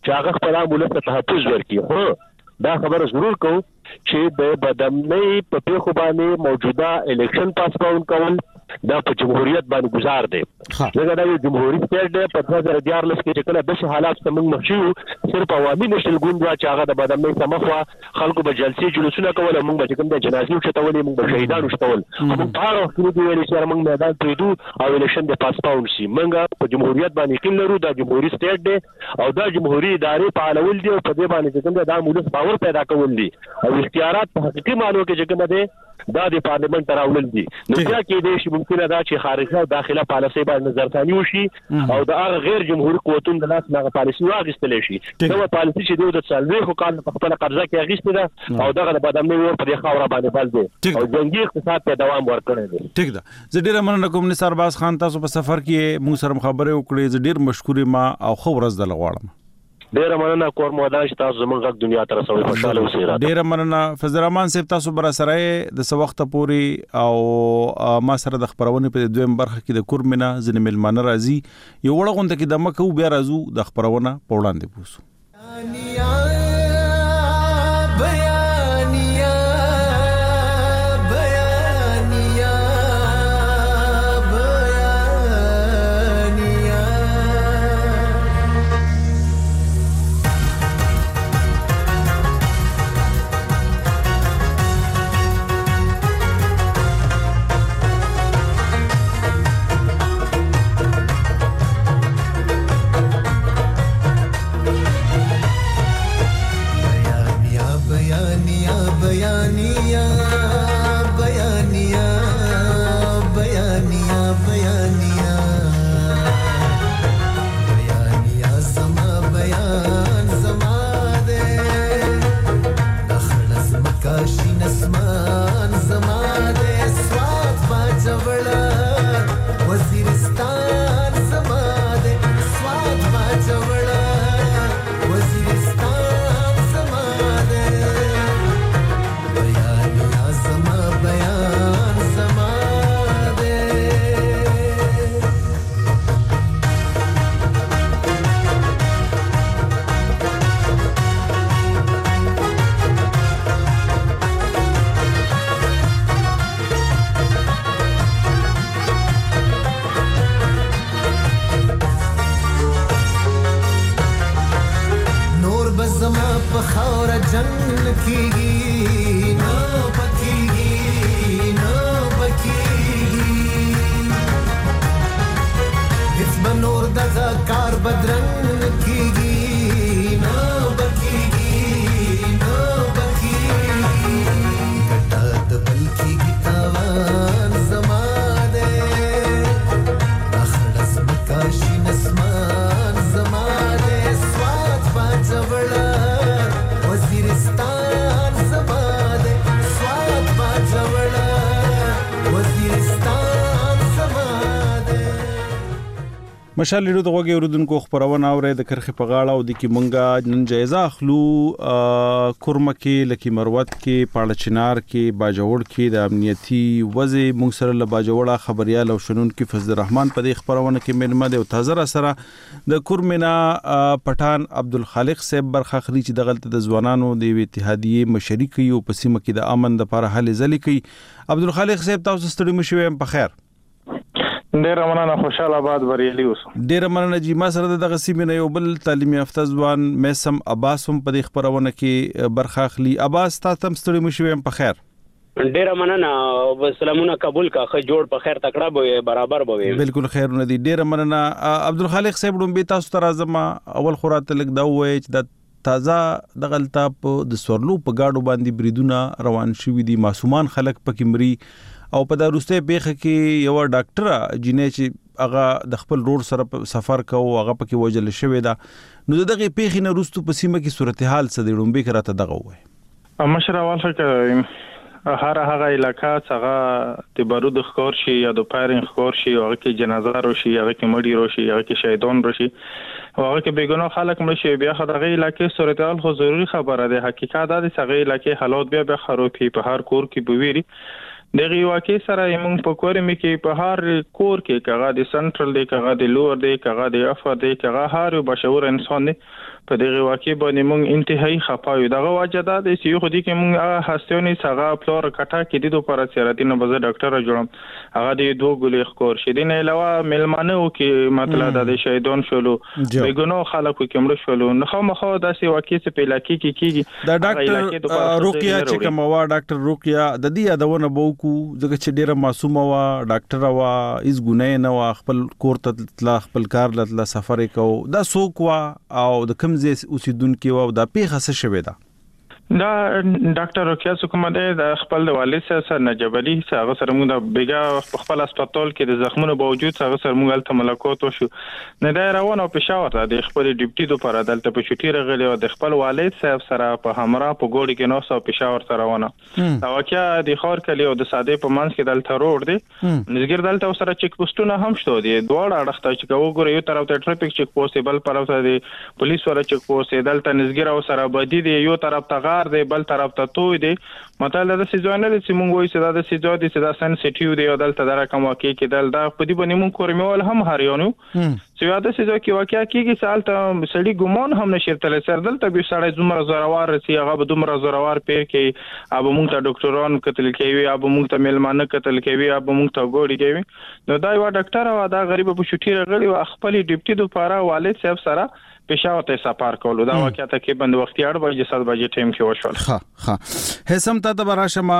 چې هغه خپل امولت ته تحفظ ورکړي. خو دا خبره ضرور کوم چې د بدامنۍ په پیښو باندې موجوده الیکشن پاسپاون کول دا په جمهوریت باندې گزار دی. ځکه دا یو جمهوریت سټیټ دی. په دوه زره دیارلس کې چې کله داسې حالات ته موږ مخ شو صرف عوامي نشل ګوند وا چې هغه د بدامنۍ سمخوا خلکو به جلسې جلوسونه کول، موږ به کوم د جنازې شتولې، موږ به شهیدانو شتول. موږ په هغه وخت کې ویل چې موږ میدان پریدو او الیکشن د پاسپاون شي. موږ په جمهوریت باندې یقین لرو دا جمهوریت سټیټ دی او دا جمهوریت ادارې فعالول دي او په دې باندې چې دا مولس باور پیدا کول دي او اختیارات په حقيقي معنی کې چې کوم دي دا د پارلیمنت راولل دي. نو بیا کې دې شي ممکنه دا چې خارجه او داخله پالیسي باندې نظرثاني وشي او د هغه غیر جمهوریت قوتونو د لاس نه پالیسي واغستل شي. دا پالیسي چې د څلوي خو کال په خپل قبضه کې اغیسته ده او دغه د بدامنۍ ور په خاور باندې بل دي او جنگي اقتصاد ته دوام ورکړي دي. ټیک ده. زه ډیر مننه کوم نثار باز خان، تاسو په سفر کې موږ سره خبرې وکړې. زه ډیر مشکور ما او خو ورځ د لغواړم. ډیر مننه کور مودان چې تاسو زمونږ غږ دنیا ته رسوي. خوشاله اوسئ. ډیر مننه فضل الرحمن صاحب، تاسو بر سره د څه وخت پورې او ما سره د خبرونه په دویم برخه کې د کورمنه ځنې ملمانه راځي. یو وړغونده کې د مکه بیا راځو د خبرونه په وړاندې پوسو. مشال لیدو دغه اوردونکو خبرونه اورې د کرخه په غاړه او د کی مونږه نن جایزه اخلو کورمه کې لکی مروت کې پاړه چنار کې باجوړ کې د امنیتي وضع مونږ سره له باجوړه خبريال او شنون کې فضل الرحمن په دې خبرونه کې ملمه د تازه سره د کورمنا پټان عبدالخالق صاحب برخه خري چې د غلط د ځوانانو د اتحادیه مشرکی او پسیمه کې د امن د لپاره حل ځلې کوي. عبدالخالق صاحب تاسو ستړي مشوي په خیر؟ ډیر مننه، خوشاله آباد بریالي اوسه. ډیر مننه جی. ما سره دغه سیمه یو بل تعلیمي یافته ځوان میسم عباس هم په دې خبرونه کې برخه اخلي. عباس تاسو هم ستړي مشوي په خیر؟ ډیر مننه او سلامونه قبول کا خ جوړ په خیر تکړه به برابر به. بالکل خیر نه دي. ډیر مننه عبدالخالق صاحب دوم به تاسو ته راځم. اول خورات لګ دا وای چې د تازه د غلطه په د سورلو په گاډو باندې بریدونه روان شوي دي، معصومان خلک پکې مري او په دروسته پیخه کې یو ډاکټر جنې چې هغه د خپل رور سره سفر کوي هغه پکې وجل شوی دا. نو دغه پیخې نه روستو په سیمه کې صورتحال څه دی ډومبه کراته دغه وای مشرواله کې هر هغه علاقہ څنګه د بارود خور شي یا د پایرین خور شي هغه کې جنازه رو شي هغه کې مړی رو شي هغه کې شهیدان رو شي هغه کې بیګناه خلک مړ شي بیا خدای علاقې صورتحال خو ضروری خبره ده. حقیقت دا د څنګه علاقې حالات بیا به خرابې په هر کور کې بويري دغه واقع سره موږ په کورمه کې په هر کور کې کغه د سنټرل دی کغه د لور دی کغه د افر دی کغه هر یو بشور انسان دی په دغه واقع باندې موږ انتهایی خپایو دغه وجه دا د سی خو دي کې موږ هستونی څنګه پلور کټه کې د دوه پر سیراتینو بزه ډاکټر جوړم هغه د دوه ګولې خور شې دین علاوه ملمانه او کې مطلب د شهیدون شولو بیګونو خلکو کې مړ شولو نو خو مخه د سی واقع څخه په علاقې کې کیږي دا ډاکټر روقیا چې کوم وا ډاکټر روقیا د دې یادونه بوکو ځکه چې ډیره معصومه وا ډاکټر وا هیڅ ګناه نه وا خپل کور ته خپل کار له سفر کو دا سوق وا او د کمزې اوسیدونکو او د پیښه څه شوه دا دا ډاکټر روکیا څوک مده د خپل والد سره نجبلی هغه سره موږ د بیګا خپل هسپتال کې د زخمونو باوجود هغه سره موږ ته ملاقات وشو نه دا روان او پېښور ته د خپل ډیپټي د پر عدالت په چټي رغلی او د خپل والد صاحب سره په همراه په ګوډي کې نو سو پېښور سره روانه دا واقعیا د خور کلی او د ساده په منځ کې دلته روډ دی نزګر دلته سره چیک پوسټونه هم شته دي دواړه اړخته چې وګورئ یو طرف ته ټریفیک چیک پوسټ بل طرف ته د پولیس ولا چیک پوسټ دلته نزګر او سره بدی دی یو طرف ته دی بل طرف ته توي دي مطلب د سيزونه د سیمونګ وي چې د سيزو دي چې د سنسټیو دی او دلته د رقم واقع کې دل دا په دې باندې مونږ کورمول هم هریونو چې دا سيزو کې واقع کېږي سال ته سړي ګمون هم نشرتل سر دلته به سړی زمره زراوار رسي هغه به دومره زراوار پیر کې اب مونږ ته ډاکټران قتل کوي اب مونږ ته ملمانه قتل کوي اب مونږ ته ګوډي کوي نو دا یو ډاکټر او دا غریب په شوټي رغلی او خپل ډیپټي د پاره والد صاحب سره پېښور ته سفر کولو دا واقعیا تقریبا د وختي اړ بجې سات بجې ټیم کې وشول ها ها هسم ته براشما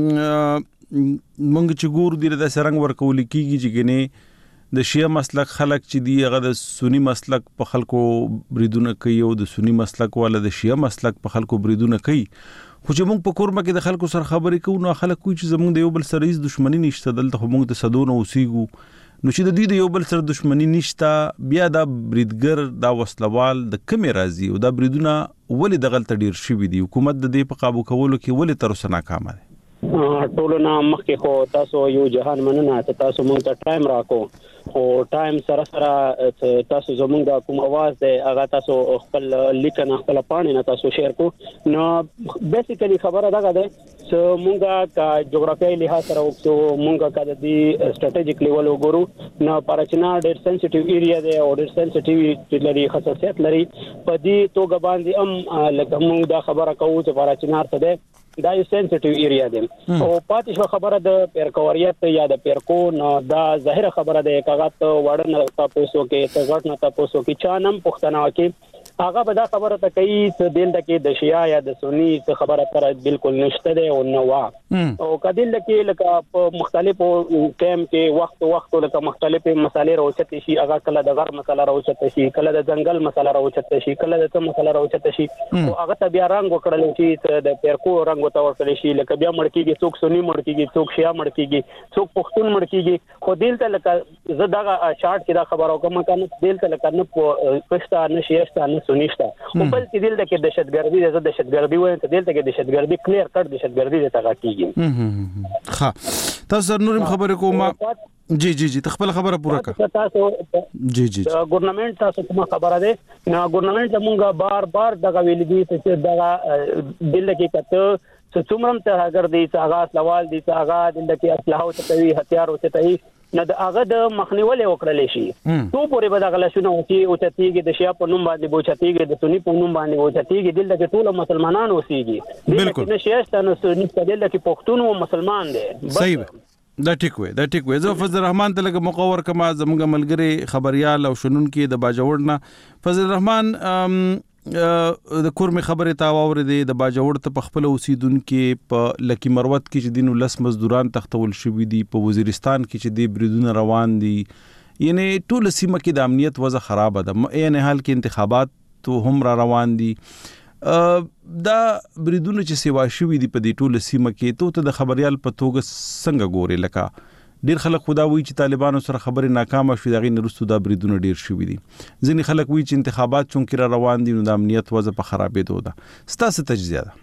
مونږ چې ګور دی د سرنګ ورکول کیږي چې ګنې د شیعه مسلک خلک چې دی هغه د سنی مسلک په خلکو بریدونه کوي او د سنی مسلک والا د شیعه مسلک په خلکو بریدونه کوي خو چې مونږ په کورمه کې د خلکو سره خبرې کوو نو خلک کوي چې زمونږ د یو بل سره هیڅ دښمنی نشته دلته خو مونږ ته صدونه اوسېګو نو چې د دې د یو بل سره دښمنی نشته بیا دا بریدګر دا وسلوال د کمی راځي او دا بریدونه ولې د غلط ډیر شي دي حکومت د دې په قابو کولو کې ولې تر اوسه ناکام دي ټولو نه مخکې خو تاسو یو جهان مننه چې تاسو مونږ ته ټایم راکو او ټایم سره سره تاسو زمونږ کوم आवाज دی هغه تاسو خپل لیکنه خپل پاڼې نه تاسو شیر کو نو بیسیکلی خبره دا ده چې مونږه کا جغرافیایي لحاظ سره او مونږه کا د سټریټیجیک لیول وګورو نو پارچنا ډېر سنسټیو ایریا دی او ډېر سنسټیو لري خصوصیت لري په دې توګه باندې هم لکه مونږ دا خبره کوو چې پارچنا ته ده دا یو سنسټیو ایریا دی او پاتې شو خبره د پیرکوریت یا د پیرکو نو دا ظاهره خبره ده کاغذ وړن تاسو کې ته غټ نه تاسو کې چانم پښتنه کې هغه به دا خبره ته کوي چې دل کې د شیا یا د سنی څخه خبره تر بالکل نشته ده او نو وا او کدل کې لکه په مختلفو ټیم کې وخت وخت لکه مختلفه مسالې راوچته شي هغه کله د غر مسله راوچته شي کله د ځنګل مسله راوچته شي کله د څه مسله راوچته شي او هغه ته بیا رنگ وکړل شي چې د پیرکو رنگ وته ورکړل شي لکه بیا مړ کېږي څوک سنی مړ کېږي څوک شیا مړ کېږي څوک پښتون مړ کېږي خو دلته لکه زه دا شارټ کې دا خبره کوم کنه دلته لکه نه پښتا نه شیشتا نه سنیشتا خو بل چې دلته کې دهشتګردي د دهشتګردي وایي ته دلته کې دهشتګردي کلیر کټ دهشتګردي د تاګه کیږي ها تاسو نورم خبره کوم جی جی جی تخپل خبره پوره کړه تاسو جی جی ګورنمنت تاسو کوم خبره ده نو ګورنمنت زمونږه بار بار دغه ویل دي چې دغه دل کې کته چې څومره ته اگر دي چې هغه سوال دي چې هغه دل کې اسلحه او تکوي هتیار او تکوي نه د هغه د مخنیول وکړل شي تو پورې به دغه لښونه او چې او چتیږي د شیا په نوم باندې بو چتیږي د سنی په نوم باندې بو چتیږي دل کې ټول مسلمانان اوسېږي بالکل نه شیشته نه سنی په دل کې پښتون او مسلمان دي صحیح دا ټیک وې دا ټیک وې زه فضل الرحمن ته لګ مقور کما زموږ ملګری خبريال او شنن کې د باجوړنا فضل الرحمن د کورمه خبره تا واور دي د باجوړ ته خپل اوسیدونکو په لکی مروت کې چې دینو لس مزدوران تختول شوې دي په وزیرستان کې چې د بریدونه روان دي یعنی ټول سیمه کې د امنیت وضع خراب ده یعنی حال کې انتخابات تو هم را روان دي دا بریدونه چې سیوا شوې دي په دې ټول سیمه کې ته د خبريال په توګه څنګه ګوري لکه ډیر خلک خدا وی چې طالبانو سره خبرې ناکامه شوې دغه نرستو دا بریدونه ډیر شوې دي ځینې خلک وی چې انتخابات چونکې را روان دي نو د امنیت وضع په خرابېدو ده ستاسو تجزیه ده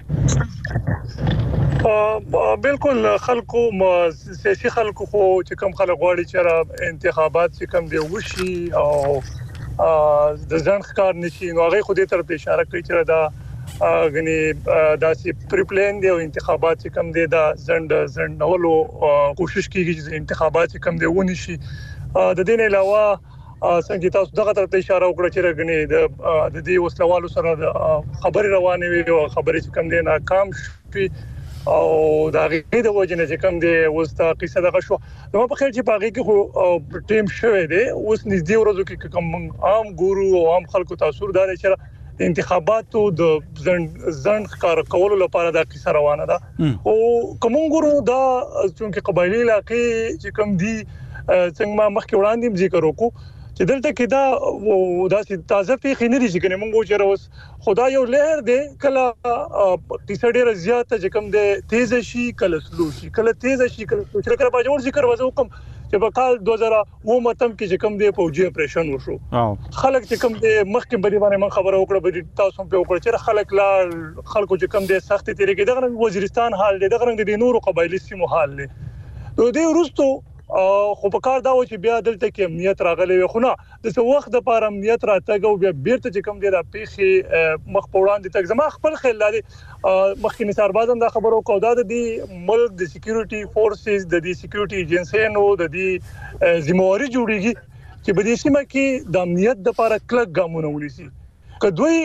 بالکل خلکو سیاسي خلکو خو چې کم خلک غواړي چې انتخابات چې کم دی وشي او د ځان ښکار نشي نو هغه خو دې طرف اشاره کوي چې دا غني داسې پریپلان دی او انتخابات چې کم دي دا زند زند نولو کوشش کیږي چې انتخابات چې کم دي ونی شي د دې نه علاوه څنګه تاسو دغه ته اشاره وکړه چې غني د د دې وسلوالو سره خبري روانه وي او خبري چې کم دي ناکام شي او دا غي د وجنه چې کم دي وستا قصه دغه شو نو په خیر چې باغی کې خو ټیم شوه دي اوس نږدې ورځو کې کوم عام ګورو او عام خلکو تاثیر دار چې انتخاباتو د ځن کار کولو لپاره دا قصه روانه ده او کوم ګورو دا چې قبایلی علاقې چې کم دي څنګه ما مخکې وړاندې ذکر وکړو چې دلته کې دا داسې تازه پیښې نه دي چې کنه مونږ چې اوس خدای یو لهر دی کله قصه ډیره زیاته چې کوم دی تیز شي کله سلو شي کله تیز شي کله سلو شي کله باجوړ ذکر وځو کوم چې په کال دوه زره اووه متم کې چې کوم دی فوجي اپریشن وشو خلک چې کوم دی مخکې بری باندې من خبره وکړه به تاسو په وکړه چې خلک لا خلکو چې کوم دی سخت طریقې دغه وزیرستان حال دی دغه د نورو قبایلی سیمو حال دی نو دی ورستو خو په کار دا و چې بیا دلته کې امنیت راغلی وي خو نه د څه وخت د پاره امنیت راتګ او بیا بیرته چې کوم دی را پیخي مخ پوړان دي تک زما خپل خیال لري مخکې نثار بازم دا خبرو کو دا د ملک د سکیورټي فورسز د دې سکیورټي ایجنسیانو د دې ذمہواری جوړیږي چې په دې سیمه کې د امنیت د پاره کلک ګامونه ونیسي کدوې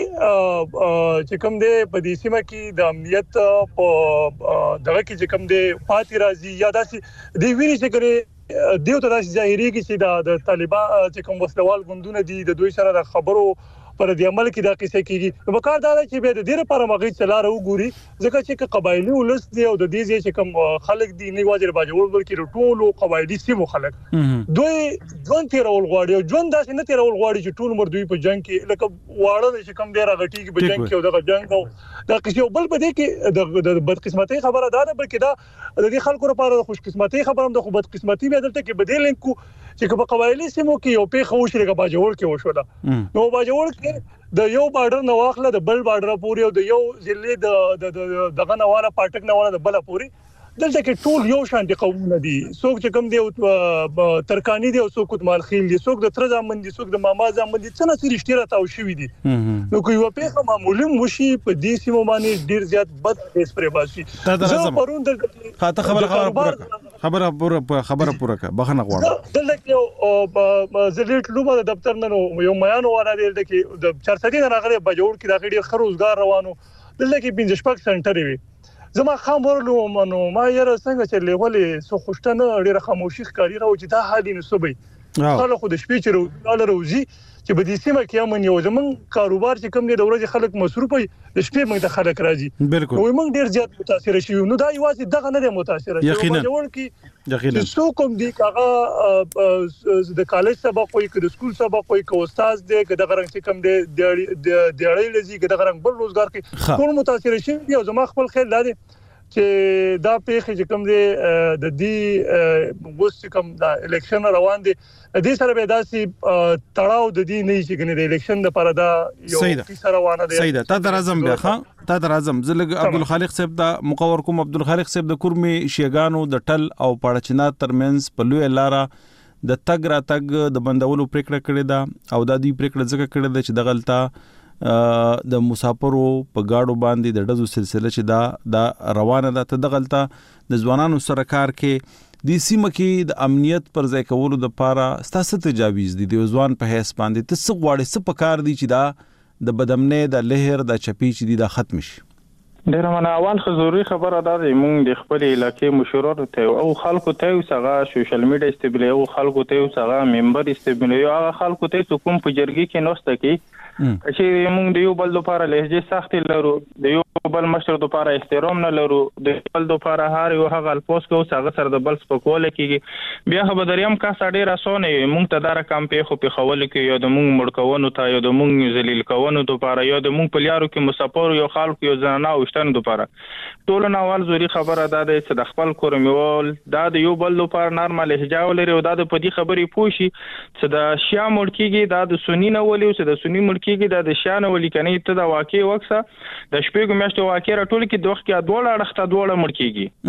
چې کوم دی په دې سیمه کې د امنیت په دغه کې چې کوم دی پاتې راځي یا داسې دی ویني چې ګره دیو ته داسې ظاهري کې چې د طالبان چې کوم وسلوال غوندونه دي د دوی سره د خبرو پر دې عمل کې دا قصه کیږي نو کار دا چې به د دې لپاره مغې چلاره وګوري ځکه چې قبایلی ولس دی او د دې چې کوم خلک دي نه واجر باجوړ بلکې ټول قبایلی سیمو خلک دوی ژوند تیرول غواړي او ژوند داسې نه تیرول غواړي چې ټول عمر دوی په جنگ کې لکه واړه چې کوم دی راغټي کې په جنگ کې او دغه جنگ او دا قصه بل په دې کې د بدقسمتۍ خبره ده بلکې دا د دې خلکو لپاره د خوش قسمتۍ خبره هم د بدقسمتۍ به دلته کې بدیل کو چې په قبایلی سیمو کې یو پیښه وشي لکه باجوړ کې وشوله نو باجوړ د یو بارډر نو واخله د بل بارډر پوري او د یو ضلع د دغه نواله پټک نواله د بل پوري دلته کې ټول یو شان دي قومونه دي څوک چې کوم دی ترکانی دي او څوک مال خیل دي څوک د تر ځامن دي څوک د ماما ځامن دي څنګه چې رښتیا راته او شوی دي نو کوي په پیغه معمولی مشي په دې سیمو باندې ډیر زیات بد اس پرې باسي زه پرون د خاطر خبره خبره پوره خبره پوره کا بخنه غواړم دلته کې زلیټ لومه د دفتر نه یو میانو وره دلته کې د چارسدي نه راغلي بجوړ کې د غړي خروزګار روانو دلته کې پنځه شپږ سنټر وي زما خام ورلو منو ما یره څنګه چې لیولې سو خوشتنه ډیره خاموشي ښکاری راو چې دا حالي نسبې خلک خو د شپې چیرې ډالر روزي چې په دې سیمه کې امن یو زمون کاروبار چې کم دی د ورځې خلک مصروف وي د شپې موږ د خلک راځي بالکل نو موږ ډیر زیات متاثر شي نو دا یوازې دغه نه دی متاثر شي جوړ کی یقینا څو کوم دی هغه د کالج سبق کوي که د سکول سبق کوي که استاد دی که د غرنګ چې کم دی د دیړې لذي که د غرنګ بل روزګار کې ټول متاثر شي یو زما خپل خیال لري چې دا پیښه چې کوم دی د دې وست کوم دا الیکشن روان دي د دې سره به داسې تړاو د دې نه چې کنه د الیکشن لپاره دا یو کیسه روانه ده صحیح ده تا در اعظم بیا ښا تا در اعظم زلګ عبدالخالق صاحب دا مقور کوم عبدالخالق صاحب د کورمي شیګانو د ټل او پړچنا ترمنځ په لوی لاره د تګ را تګ د بندولو پریکړه کړې ده او د دې پریکړه ځکه کړې ده چې د غلطه د مسافرو په گاډو باندې د ډزو سلسله چې دا دا روانه ده ته د غلطه د ځوانانو سره کار کې د سیمه کې د امنیت پر ځای کولو د پاره ستاسو تجاویز دي د ځوان په هیڅ باندې ته څه غواړې څه پکار دي چې دا د بدامنې د لهر د چپی چې دي د ختم شي ډیره من اول خو ضروري خبره ده موږ د خپل علاقې مشورو ته او خلکو ته څنګه سوشل میډیا استبلی او خلکو ته څنګه ممبر استبلی او هغه خلکو ته کوم په جرګي کې نوسته کې چې موږ د یو بل لپاره لهجه سخت لرو د یو بل مشر لپاره احترام نه لرو د بل لپاره هر یو هغه الفاظ کو څنګه سره د بل سپکول کېږي بیا خو دریم کا سړی راسونه موږ ته دار کم په خو په خول کې یو د موږ مړکونو ته یو د موږ ذلیل کونو لپاره یو د موږ په لیارو کې مسافر یو خلکو یو ځنا اوشتن لپاره ټول نوال زوري خبره ده چې د خپل کورمیول دا د یو بل لپاره نارمل لهجه ولري او دا د پدی خبرې پوښي چې د شیا مړ کېږي دا د سنی نه ولي او چې د سنی مړ کېږي دا د شانه ولي کني ته دا واقع وکسه د شپږو میاشتو واقع راټول کې دوه کې دوه اړخته دوه مړ کېږي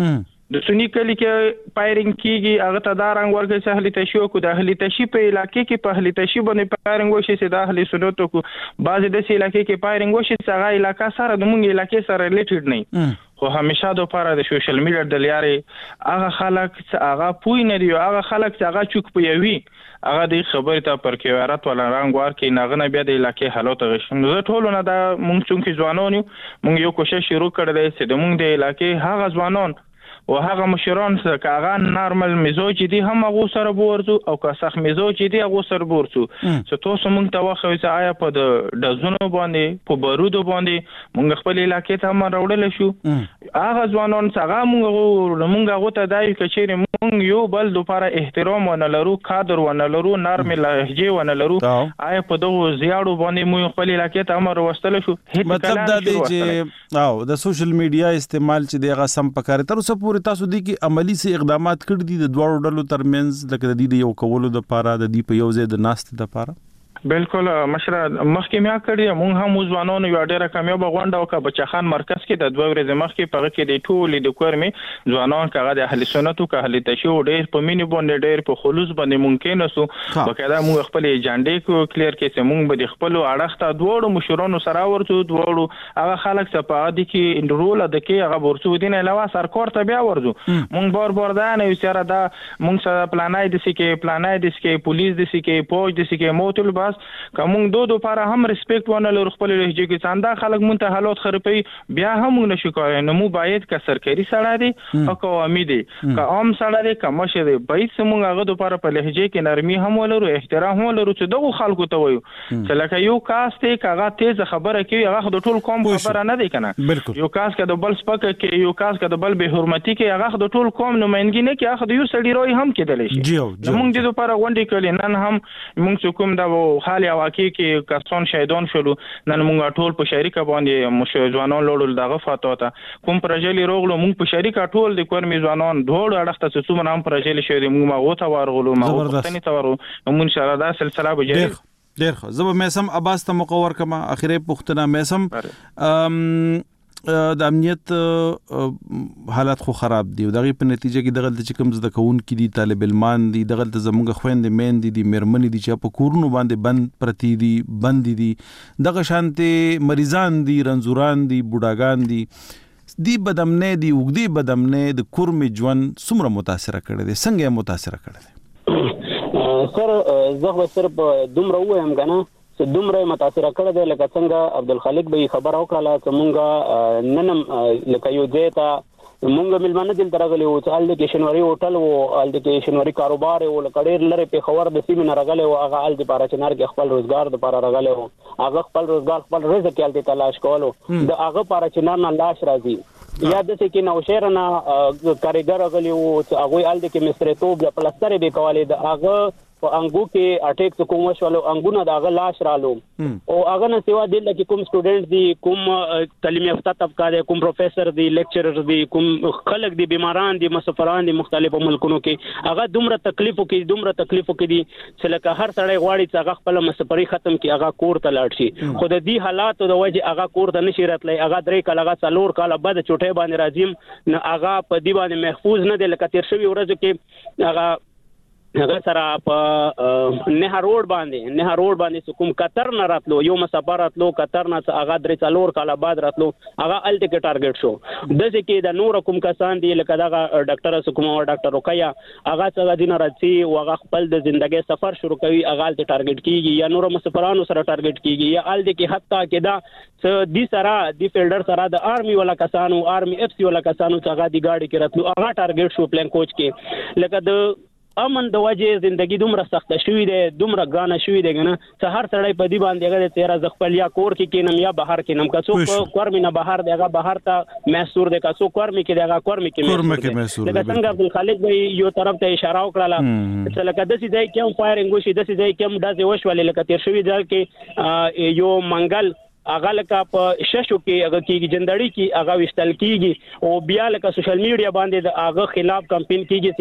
د سنی کلی کې فایرینګ کیږي هغه ته دا رنګ ورکړي چې اهلی تشیع کو د اهلی تشیع په علاقې کې په اهلی تشیع باندې فایرینګ وشي چې د اهلی سنتو کو بعض د سې علاقې کې فایرینګ وشي چې هغه علاقې سره د مونږ علاقې سره ریلیټډ نه خو همیشه د لپاره د سوشل میډیا د لارې هغه خلک چې هغه پوی نه دی هغه خلک چې هغه چوک پوي هغه د خبرې ته پر کیوارت ولا رنګ ورکې نغنه بیا د علاقې حالات غشم زه ټول نه دا مونږ څنګه ځوانان مونږ یو کوشش شروع کړل چې د مونږ د علاقې هغه ځوانان او هغه مشران چې هغه نارمل مزاج دي هم هغه سره ورزو او که سخت مزاج دي هغه سره ورزو چې تاسو مونږ ته واخو چې آیا په د ډزونو باندې په بارودو باندې مونږ خپل علاقې ته هم راوړل شو هغه ځوانان چې هغه مونږ مونږ هغه ته دای کچېره مونږ یو بل لپاره احترام ونه لرو قدر ونه لرو نارمل لهجه ونه لرو آیا په دغه زیاړو باندې مونږ خپل علاقې ته هم راوستل شو مطلب دا دی چې او د سوشل میډیا استعمال چې دغه سم پکاره تر اوسه پورې تاسو دي کې عملی سي اقدامات کړی دي د دوه ډلو ترمنځ لکه د دې یو کولو د لپاره د دې په یو ځای د ناست د لپاره بالکل مشره مخکې میا کړی مونږ هم ځوانانو یو ډیره کامیاب غونډه وکړه بچخان مرکز کې د دوه ورځې مخکې په کې د ټولې د کورمې ځوانان کغه د اهل سنتو که اهل تشیع ډیر په مینې باندې ډیر په خلوص باندې ممکن نسو بقاعده مونږ خپل ایجنډې کو کلیر کې چې مونږ به د خپل اړخته دوه مشرانو سره ورته دوه هغه خلک چې په عادي کې رول د کې هغه ورته دین علاوه سرکار ته بیا ورځو مونږ بار بار دا نه وسره دا مونږ سره پلانای د سکه پلانای د سکه پولیس د سکه پوج د سکه موتل باس کوم دو دو لپاره هم ریسپیکټ ونه لرو خپل لهجه کې څنګه خلک مونږ ته حالات خرپي بیا هم موږ نشو کولای نو مو باید که سرکاري سړی دی او قومي دی که عام سړی دی که مشه دی باید موږ هغه لپاره په لهجه کې نرمي هم ولرو احترام هم ولرو چې دغه خلکو ته وایو چې لکه یو کاس ته کاغه تیز خبره کوي هغه د ټول قوم خبره نه دی کنه یو کاس که د بل سپک کې یو کاس که د بل به حرمتي کې هغه د ټول قوم نمائندګي نه کې هغه د یو سړي روي هم کېدلی شي موږ د لپاره غونډې کړي نن هم موږ کوم دا حال واقع کې کسان شهیدان شولو نن موږ ټول په شریکه باندې مشوځوانان لوړل دغه فاتوته کوم پروژې روغلو موږ په شریکه ټول د کور میزوانان ډول اړخته څه څومره هم پروژې شوې موږ ما وته ورغلو ما وختنی تورو موږ ان شاء الله دا سلسله به جاري ډیر خو زه به میسم عباس ته مقور کما اخیری پختنه میسم ام د امنیت حالات خو خراب دي او دغه په نتیجه کې دغه چې کوم زده کون کې دي طالب علمان دي دغه ته زموږ خويندې مین دي دي مرمنې دي چې په کورونو باندې بند پرتی دي بند دي دغه شانته مریضان دي رنزوران دي بوډاګان دي دی بدامنه دی وګدي بدامنه د کورم ژوند څومره متاثر کړي دي څنګه متاثر کړي دي سر زغه سر دومره وایم کنه دومره متاثر کړه دی لکه څنګه عبدالخالق به خبر او کړه چې مونږه ننم لکه یو دیتا مونږ ملمانه دل درغلی او چې ال کې شنوري هوټل او ال کې شنوري کاروبار او لکړیر لره په خبر د سیمه راغلی او هغه ال د پاره چنار کې خپل روزګار د پاره راغلی او هغه خپل روزګار خپل رزق کې ال تلاش کولو د هغه پاره چنار نه لاش راځي یا د څه کې نو شهر نه کاریګر غلی او هغه ال کې مستریتوب د پلستر به کولې د هغه په انګو کې اٹیک څه کوم شوالو انګونه دا غ لاش رالو او هغه نه سیوا دل کې کوم سټوډنټ دي کوم تعلیم یافته طبقه دي کوم پروفیسور دي لیکچرر دي کوم خلک دي بیماران دي مسافران دي مختلفو ملکونو کې هغه دومره تکلیفو کې دومره تکلیفو کې دي چې لکه هر سړی غواړي چې هغه خپل مسافري ختم کړي هغه کور ته لاړ شي خو د دې حالاتو د وجه هغه کور ته نشي راتلی هغه درې کال هغه څلور کال بعد چټه باندې راځم نه هغه په دی باندې محفوظ نه دي لکه تیر شوی ورځ کې هغه هغه سره په نه روډ باندې نه روډ باندې کوم قطر نه راتلو یو مسافر راتلو قطر نه هغه درې څلور کال بعد راتلو هغه الټ کې ټارګټ شو د ځکه کې د نور کوم کسان دی لکه دا ډاکټر سکوم او ډاکټر رقیہ هغه څنګه دین راځي او هغه خپل د ژوندۍ سفر شروع کوي هغه الټ ټارګټ کیږي یا نور مسافرانو سره ټارګټ کیږي یا الټ کې حتی کې دا څ دي سره دی فیلډر سره د آرمي ولا کسانو آرمي اف سی ولا کسانو څنګه دی گاډي کې راتلو هغه ټارګټ شو پلان کوچ کې لکه د امن د وجه زندگی دومره سخت شوې ده دومره ګرانه شوې ده کنه چې هر سړی په دې باندې هغه تیرا ځخپل یا کور کې کینم یا بهر کینم که څوک کورمې نه بهر دی هغه بهر ته محصور دی که څوک کورمې کې دی هغه کورمې کې محصور دی لکه څنګه عبدالخالق به یو طرف ته اشاره وکړه چې لکه داسې ځای کې هم فایرینګ وشي داسې ځای کې هم ډزې وشولې لکه تیر شوي ځای کې یو منګل هغه لکه په ششو کې هغه کېږي جندړي کې هغه وشتل کېږي او بیا لکه سوشل میډیا باندې د هغه خلاف کمپین کېږي چې را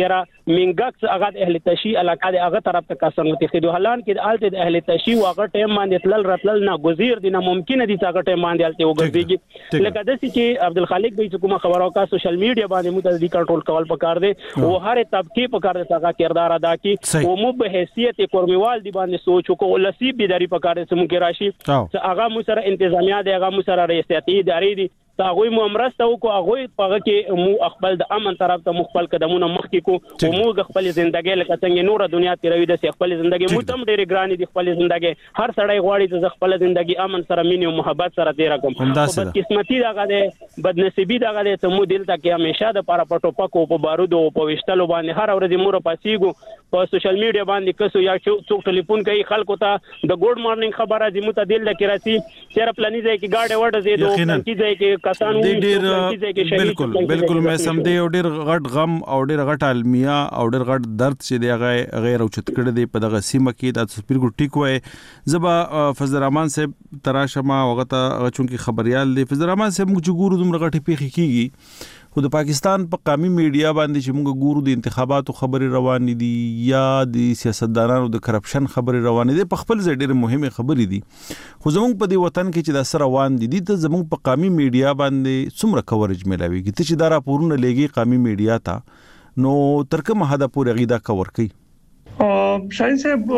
منګکس هغه اهل تشی علاقه د هغه طرف ته کسان متخیدو حالان کې الته د اهل تشی واغه ټیم باندې تلل راتلل نه گزیر دي نه ممکن دي چې هغه ټیم باندې الته وګرځيږي لکه د چې عبدالخالق به کومه خبرو کا سوشل میډیا باندې متعدی کنټرول کول پکار دي او هر طبقه پکار دي هغه کردار ادا کی او مو به حیثیت قوموال دی باندې سوچ کو لسی بيداری پکار دي سمو کې راشي چې هغه مو سره انتظامیه دی هغه مو سره ریاستي ادارې دي هغه مو امرسته وکړو هغه پغه کې مو خپل د امن طرف ته مخبل قدمونه مخکې کو او مو خپل ژوندۍ لکه څنګه نور دنیا تیروي د خپل ژوندۍ مو تم ډېر ګرانی د خپل ژوندۍ هر سړی غواړي چې خپل ژوندۍ امن سره مینه او محبت سره تیر کوم بد قسمتي دغه د بد نصیبی دغه ته مو دل ته کې همیشه د پاره پټو پکو په بارود او په وشتلو باندې هر ورځ مور پاسیګو په سوشل میډیا باندې کسو یا څوک ټلیفون کوي خلکو ته د ګډ مارنینګ خبره دې متدل لکه راځي چیرې پلاني ځای کې گاډه وډه زیدو پلاني ځای کې کسانو بالکل بالکل مې سم دی او ډیر غټ غم او ډیر غټ المیه او ډیر غټ درد چې دی هغه غیر اوچت کړی دی په دغه سیمه کې د سپیرګو ټیک وای زبا فضل الرحمن صاحب تراشما وغته چونکی خبريال دی فضل الرحمن صاحب موږ ګورو دومره غټي پیخي کیږي خو د پاکستان په قومي میډیا باندې چې موږ ګورو د انتخاباتو خبري روان دي یا د سیاستدانانو د کرپشن خبري روان دي په خپل ځای ډېر مهمه خبري دي خو زموږ په دې وطن کې چې د سره روان دي د زموږ په قومي میډیا باندې څومره کوریج ملاويږي ته چې دا راپورونه لګي قومي میډیا ته نو تر کومه حد پورې غیدا کور کوي شاهین صاحب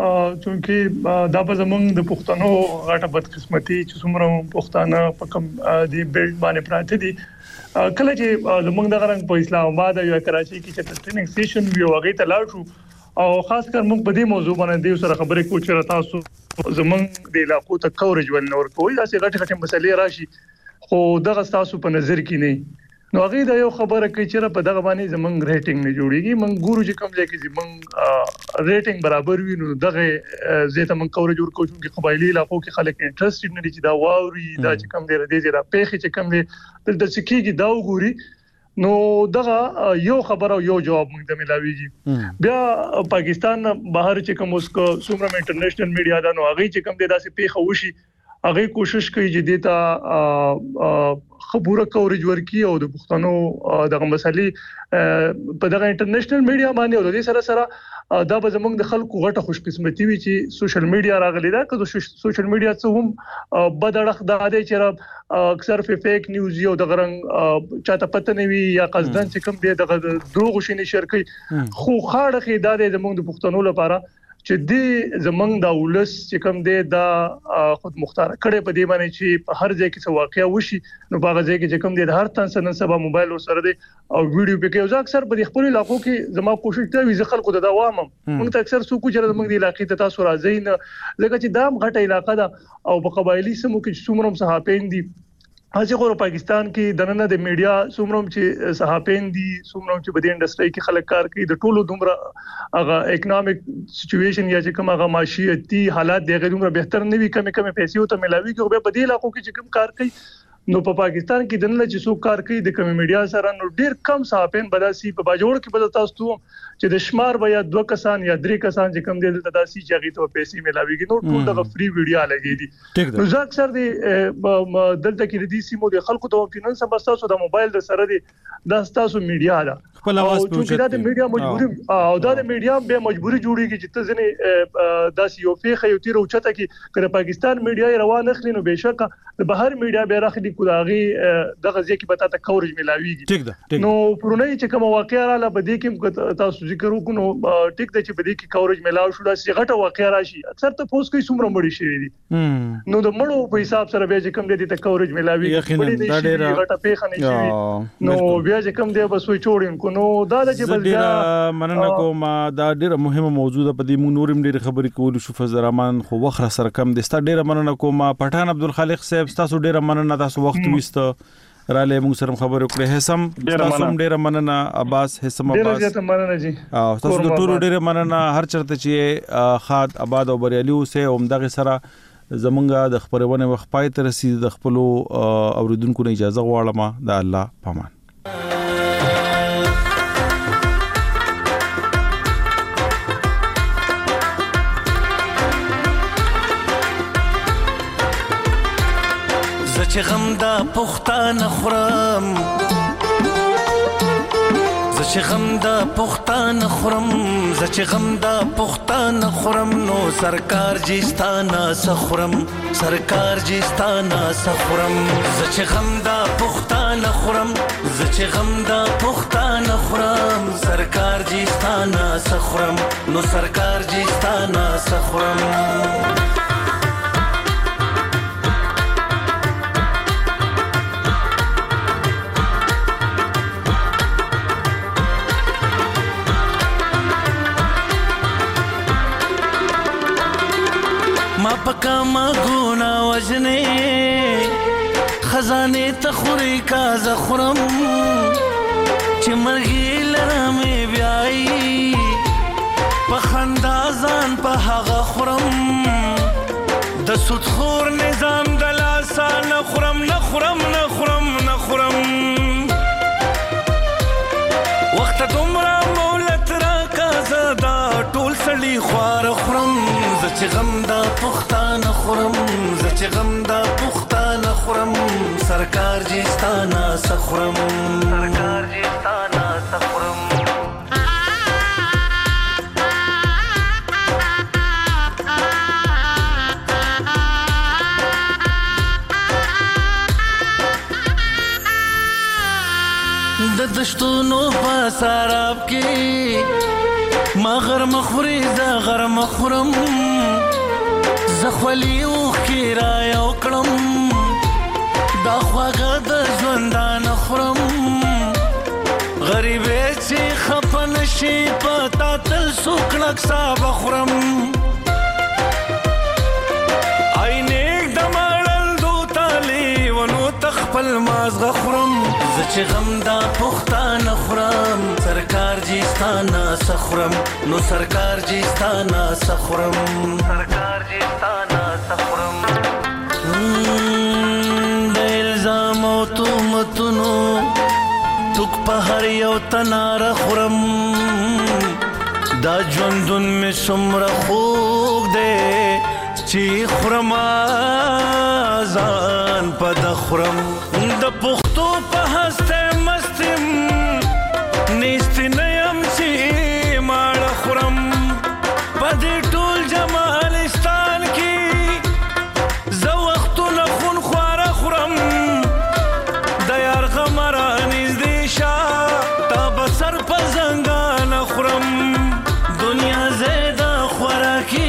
چونکه دا په زمونږ د پښتنو غټه بدقسمتي چې څومره پښتانه په کوم دی بیلډ باندې پراته دي کله چې زمونږ د غرنګ په اسلام آباد یا کراچي کې چې ټریننګ سټیشن وی وغه ته لاړ شو او خاص کر موږ په دې موضوع باندې د سره خبرې کوو چې تاسو زمونږ د علاقو ته کورج ول نور کوی دا چې غټ غټ مسلې راشي خو دغه تاسو په نظر کې نه نو هغه دا یو خبره کوي چې په دغه باندې زمونږ ریټینګ نه جوړیږي موږ ګورو چې کوم ځای کې زمونږ ریټینګ برابر وي نو دغه زیاته موږ کورج ورکو چې قبایلی علاقو کې خلک انټرېستډ نه دي چې دا واوري دا چې کوم دی د دې را پیخي چې کوم دی د سکیږي دا وګوري نو دغه یو خبره یو جواب موږ ته ملاويږي بیا پاکستان بهر چې کوم اوس کو څومره انټرنیشنل میډیا دا نو هغه چې کوم دی داسې پیخه وشي هغه کوشش کوي چې دیتا خبره کورج ورکی او د پښتنو دغه مسلې په دغه انټرنیشنل میډیا باندې او د دې سره سره دا به زموږ د خلکو غټه خوش قسمتي وي چې سوشل میډیا راغلی دا که سوشل میډیا څه هم بدړخ دا دی چې اکثر فیک نیوز یو د غرنګ چاته پته نه وي یا قصدن چې کوم دی دغه دروغ شینې شر کوي خو خاړه خې دا د زموږ د پښتنو لپاره چې د زمنګ د ولس چې کوم دی دا خود مختار کړي په دې باندې چې په هر ځای کې څه واقعیا وشي نو په هغه ځای کې چې کوم دی د هر تن سره سبا موبایل سره دی او ویډیو په کې او اکثر په خپل علاقو کې زما کوشش ته وي خلکو ته دا وامم موږ ته اکثر څوک چې زمنګ د علاقې ته تاسو راځي نه لکه چې دا غټه علاقہ ده او په قبایلی سمو کې څومره صحافین دي هڅه غوړ پاکستان کې دننه د میډیا څومره چې صحافین دي څومره چې په دې انډستری کې خلک کار کوي د ټولو دومره هغه اکونومیک سچويشن یا چې کوم هغه معاشيتي حالات دغه دومره بهتر نه وي کمې کمې پیسې او ته ملاوي کې په دې علاقو کې چې کوم کار کوي نو په پاکستان کې دنه چې څوک کار کوي د کوم میډیا سره نو ډیر کم صحافین بداسي په باجوړ کې بدل تاسو چې د شمار بیا دوه کسان یا درې کسان چې کوم دي د تداسي چې هغه ته پیسې ملاويږي نو ټول دغه فری ویډیو لګي دي نو ځکه اکثر دي دلته کې د دې سیمو د خلکو ته فینانس بستاسو د موبایل د سره دي د تاسو میډیا دا خپل आवाज پوښتنه دا د میډیا مجبوري او دا د میډیا به مجبوري جوړیږي چې ته ځنه داسې یو فیخ یو تیر او چته کې کړه پاکستان میډیا روان اخلي نو بهشکه د بهر میډیا به راخلي کولاغي دغه ځکه به تاسو کورج ملاويږي نو پرونه چې کوم واقعیا را لبدې کې تاسو ذکر وکړو نو ټیک د چې بده کې کورج ملاو شو دا غټه واقعیا راشي اکثر ته پوس کوي څومره مړی شي دي نو د مړو په حساب سره به چې کوم دي ته کورج ملاويږي دا ډېر غټه پیخه نه شي نو بیا چې کوم دی بس وي چوڑین کو نو دا چې بل بیا مننه کوم دا ډیره مهمه موضوع ده په دې مونږ نورم ډیره خبرې کول شو فضل الرحمن خو وخت سره کم دي ست ډیره مننه کوم پټان عبدالخالق صاحب تاسو ډیره مننه تاسو وخت وست را له موږ سره خبرې وکړې هسم تاسو ډیره مننه عباس هسم عباس ډیره زیاته مننه جی او تاسو د ټولو ډیره مننه هر چرته چې خاد آباد او بریالي اوسه اومدغه سره زمونږه د خبرونه وخت پای ته رسید د خپل اوریدونکو نه اجازه غواړم د الله پامان چې غم دا پښتانه خورم زه چې غم د پښتانه خورم زه چې غم د پښتانه خورم نو سرکار جستانه سخورم سرکار جستانه سخورم زه چې غم د پښتانه خورم زه چې غم د پښتانه خورم سرکار جستانه سخورم نو سرکار جستانه سخورم ما پکا ما گونا وجنه خزانه تخوری کا زخرم چې مرغی لرمه بیاي پخندازان په هغه خورم د سود خور نظام د لاسا نخرم نخرم نخرم نخرم وخت دومره مولت را کا زدا ټول سړي خوار خورم زه چې غم د پښتانه خورم زه چې غم د پښتانه خورم سرکار جستانه سخورم سرکار جستانه سخورم د دشتونو په سراب کې ما غر مخوري ز غر مخورم زخولي اوخ کې را یو کړم دا خواږه د ژوندان خورم غریبې چې خپن شي پتا تل سوکړک صاحب خورم عینک د مړل دو تالي ونو تخپل مازغه خورم زه چې غم دا پښتانه خورم سرکار جستانه سخورم نو سرکار جستانه سخورم سرکار جستانه سخورم د الزام او تهمتونو توک په هر یو تناره خورم دا ژوندون مې څومره خوږ دی چې خورم ځان په د خورم د پښتو په هسته مستم نیستی نیم چې ماړه خورم په دې ټول جمالستان کې زه وختونه خون خواره خورم د یار غمره نږدې شه تا به سر په زنګانه خورم دنیا زیده خوراکي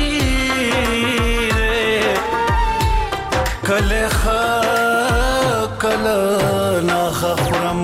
کله ښه کله ناښه خورم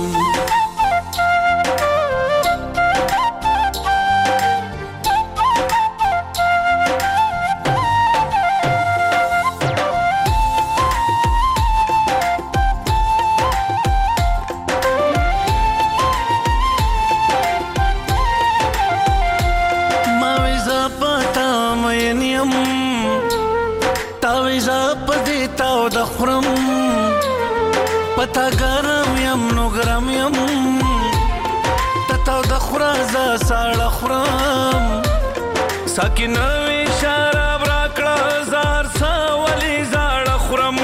ما ویزا پتا مین یم تاویزا پدی تاو د خورم پتا ګرم یم نو ګرم یم تتاو د خورا زه ساړه خورم ساکینه وی شراب راکړه زار ساولی زاړه خورم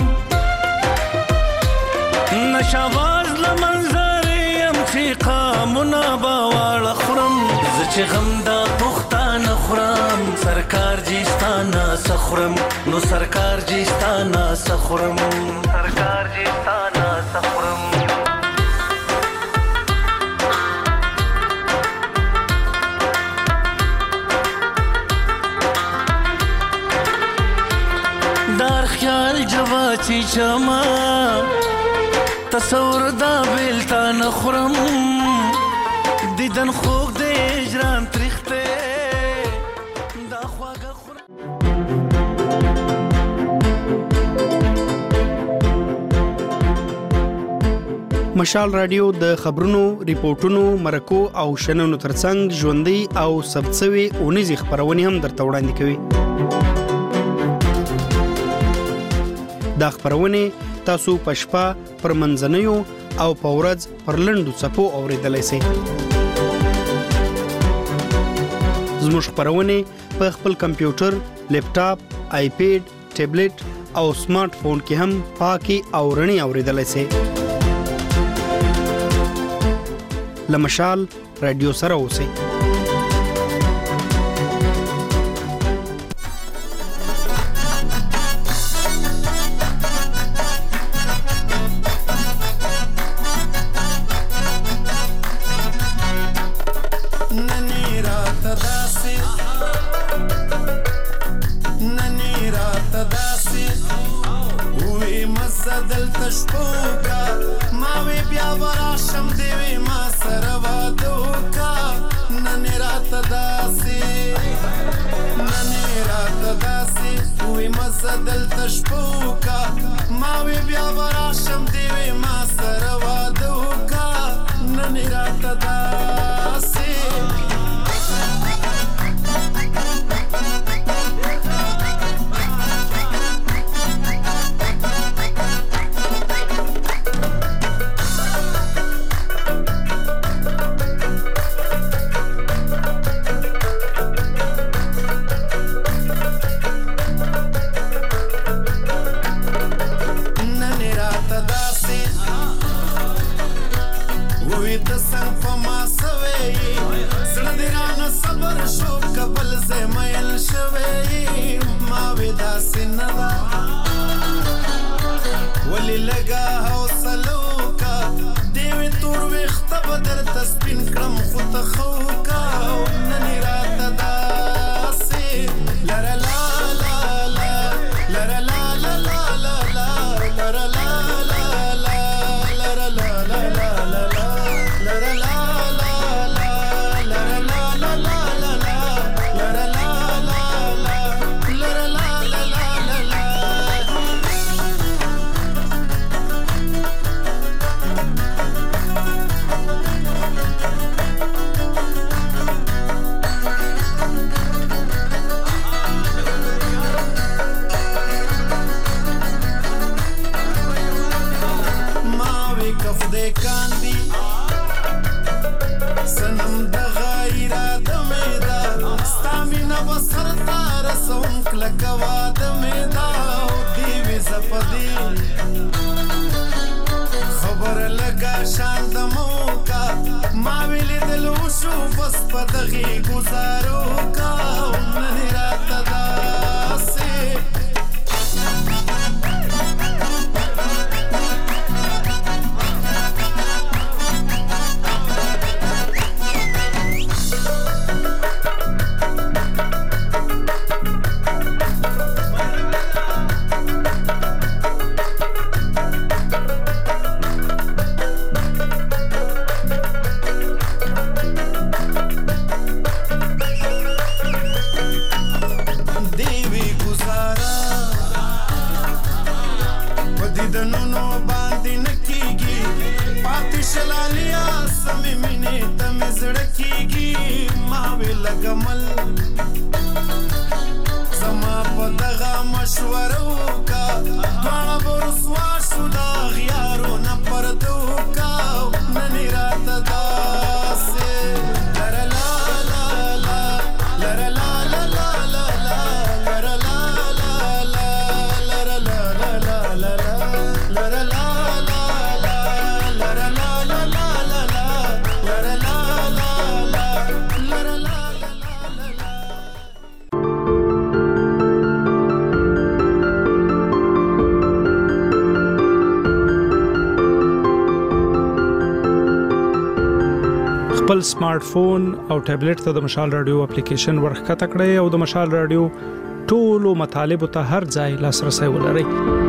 نشاواز لمنظر یم چې قامونه به واړه خورم زه چې غم د پښتانه خورم سرکار جستانه سخورم نو سرکار جستانه سخورم سرکار جستانه سخورم دار خیال جوا چی چما تصور دا بیلتا نخورم دیدن خوک دے اجران تریختے دا خواگا خورم مشال رادیو د خبرونو ریپورتونو مرکو او شننو ترڅنګ ژوندۍ او ثبتسوي اونیزي خبرونه هم درته وړاندې کوي دا خبرونه تاسو پښپا پر منځنیو او په ورځ پر لندو صفو اوریدلای شئ زموږ خبرونه په خپل کمپیوټر لیپټاپ آیپیډ ټابلیټ او سمارټ فون کې هم پاکي او رڼي اوریدلای شئ لمشال رادیو سره اوسئ. خپل سمارټ فون او ټابلیټ ته د مشال رادیو اپلیکیشن ورخکته کړئ او د مشال رادیو ټولو مطالب ته هر ځای لاسرسي ولرئ.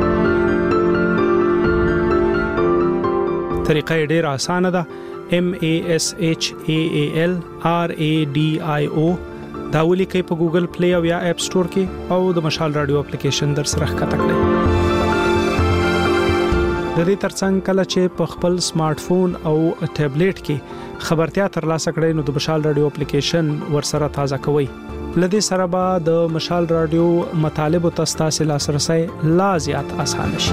طریقه ډیره اسانه ده. M A S H A A L R A D I O دا ولیکئ په ګوګل پلی او یا اپ سٹور کې او د مشال رادیو اپلیکیشن در سره ښکته کړئ. د دې ترڅنګ کله چې په خپل سمارټ فون او ټابلیټ کې خبرتیا ترلاسه کړئ نو د مشال رادیو اپلیکیشن ورسره تازه کوئ. لدې سره به د مشال رادیو مطالب او تاسو لاسرسي لا زیات آسان شي.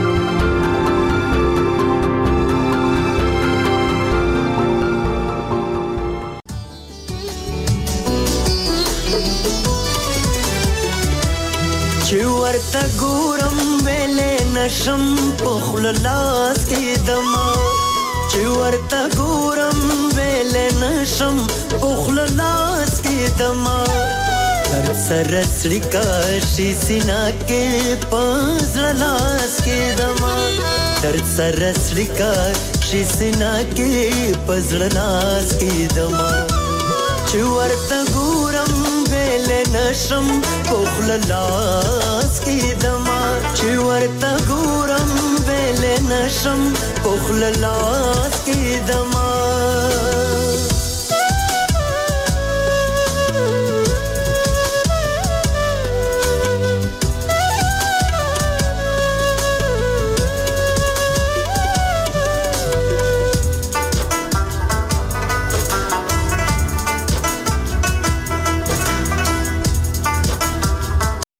چې ورته ګورم ویلې نشم په خپل لاس کې دما چې ورته ګورم ویل نشم پخله لاس کې دما هر سره سړیکا شي سینا کې پزړه لاس کې دما هر سره سړیکا شي سینا کې پزړه لاس کې دما چې ورته ګورم ویل نشم پخله لاس کې دما چې ورته ګورم ویل نشم پخله لاس کې دما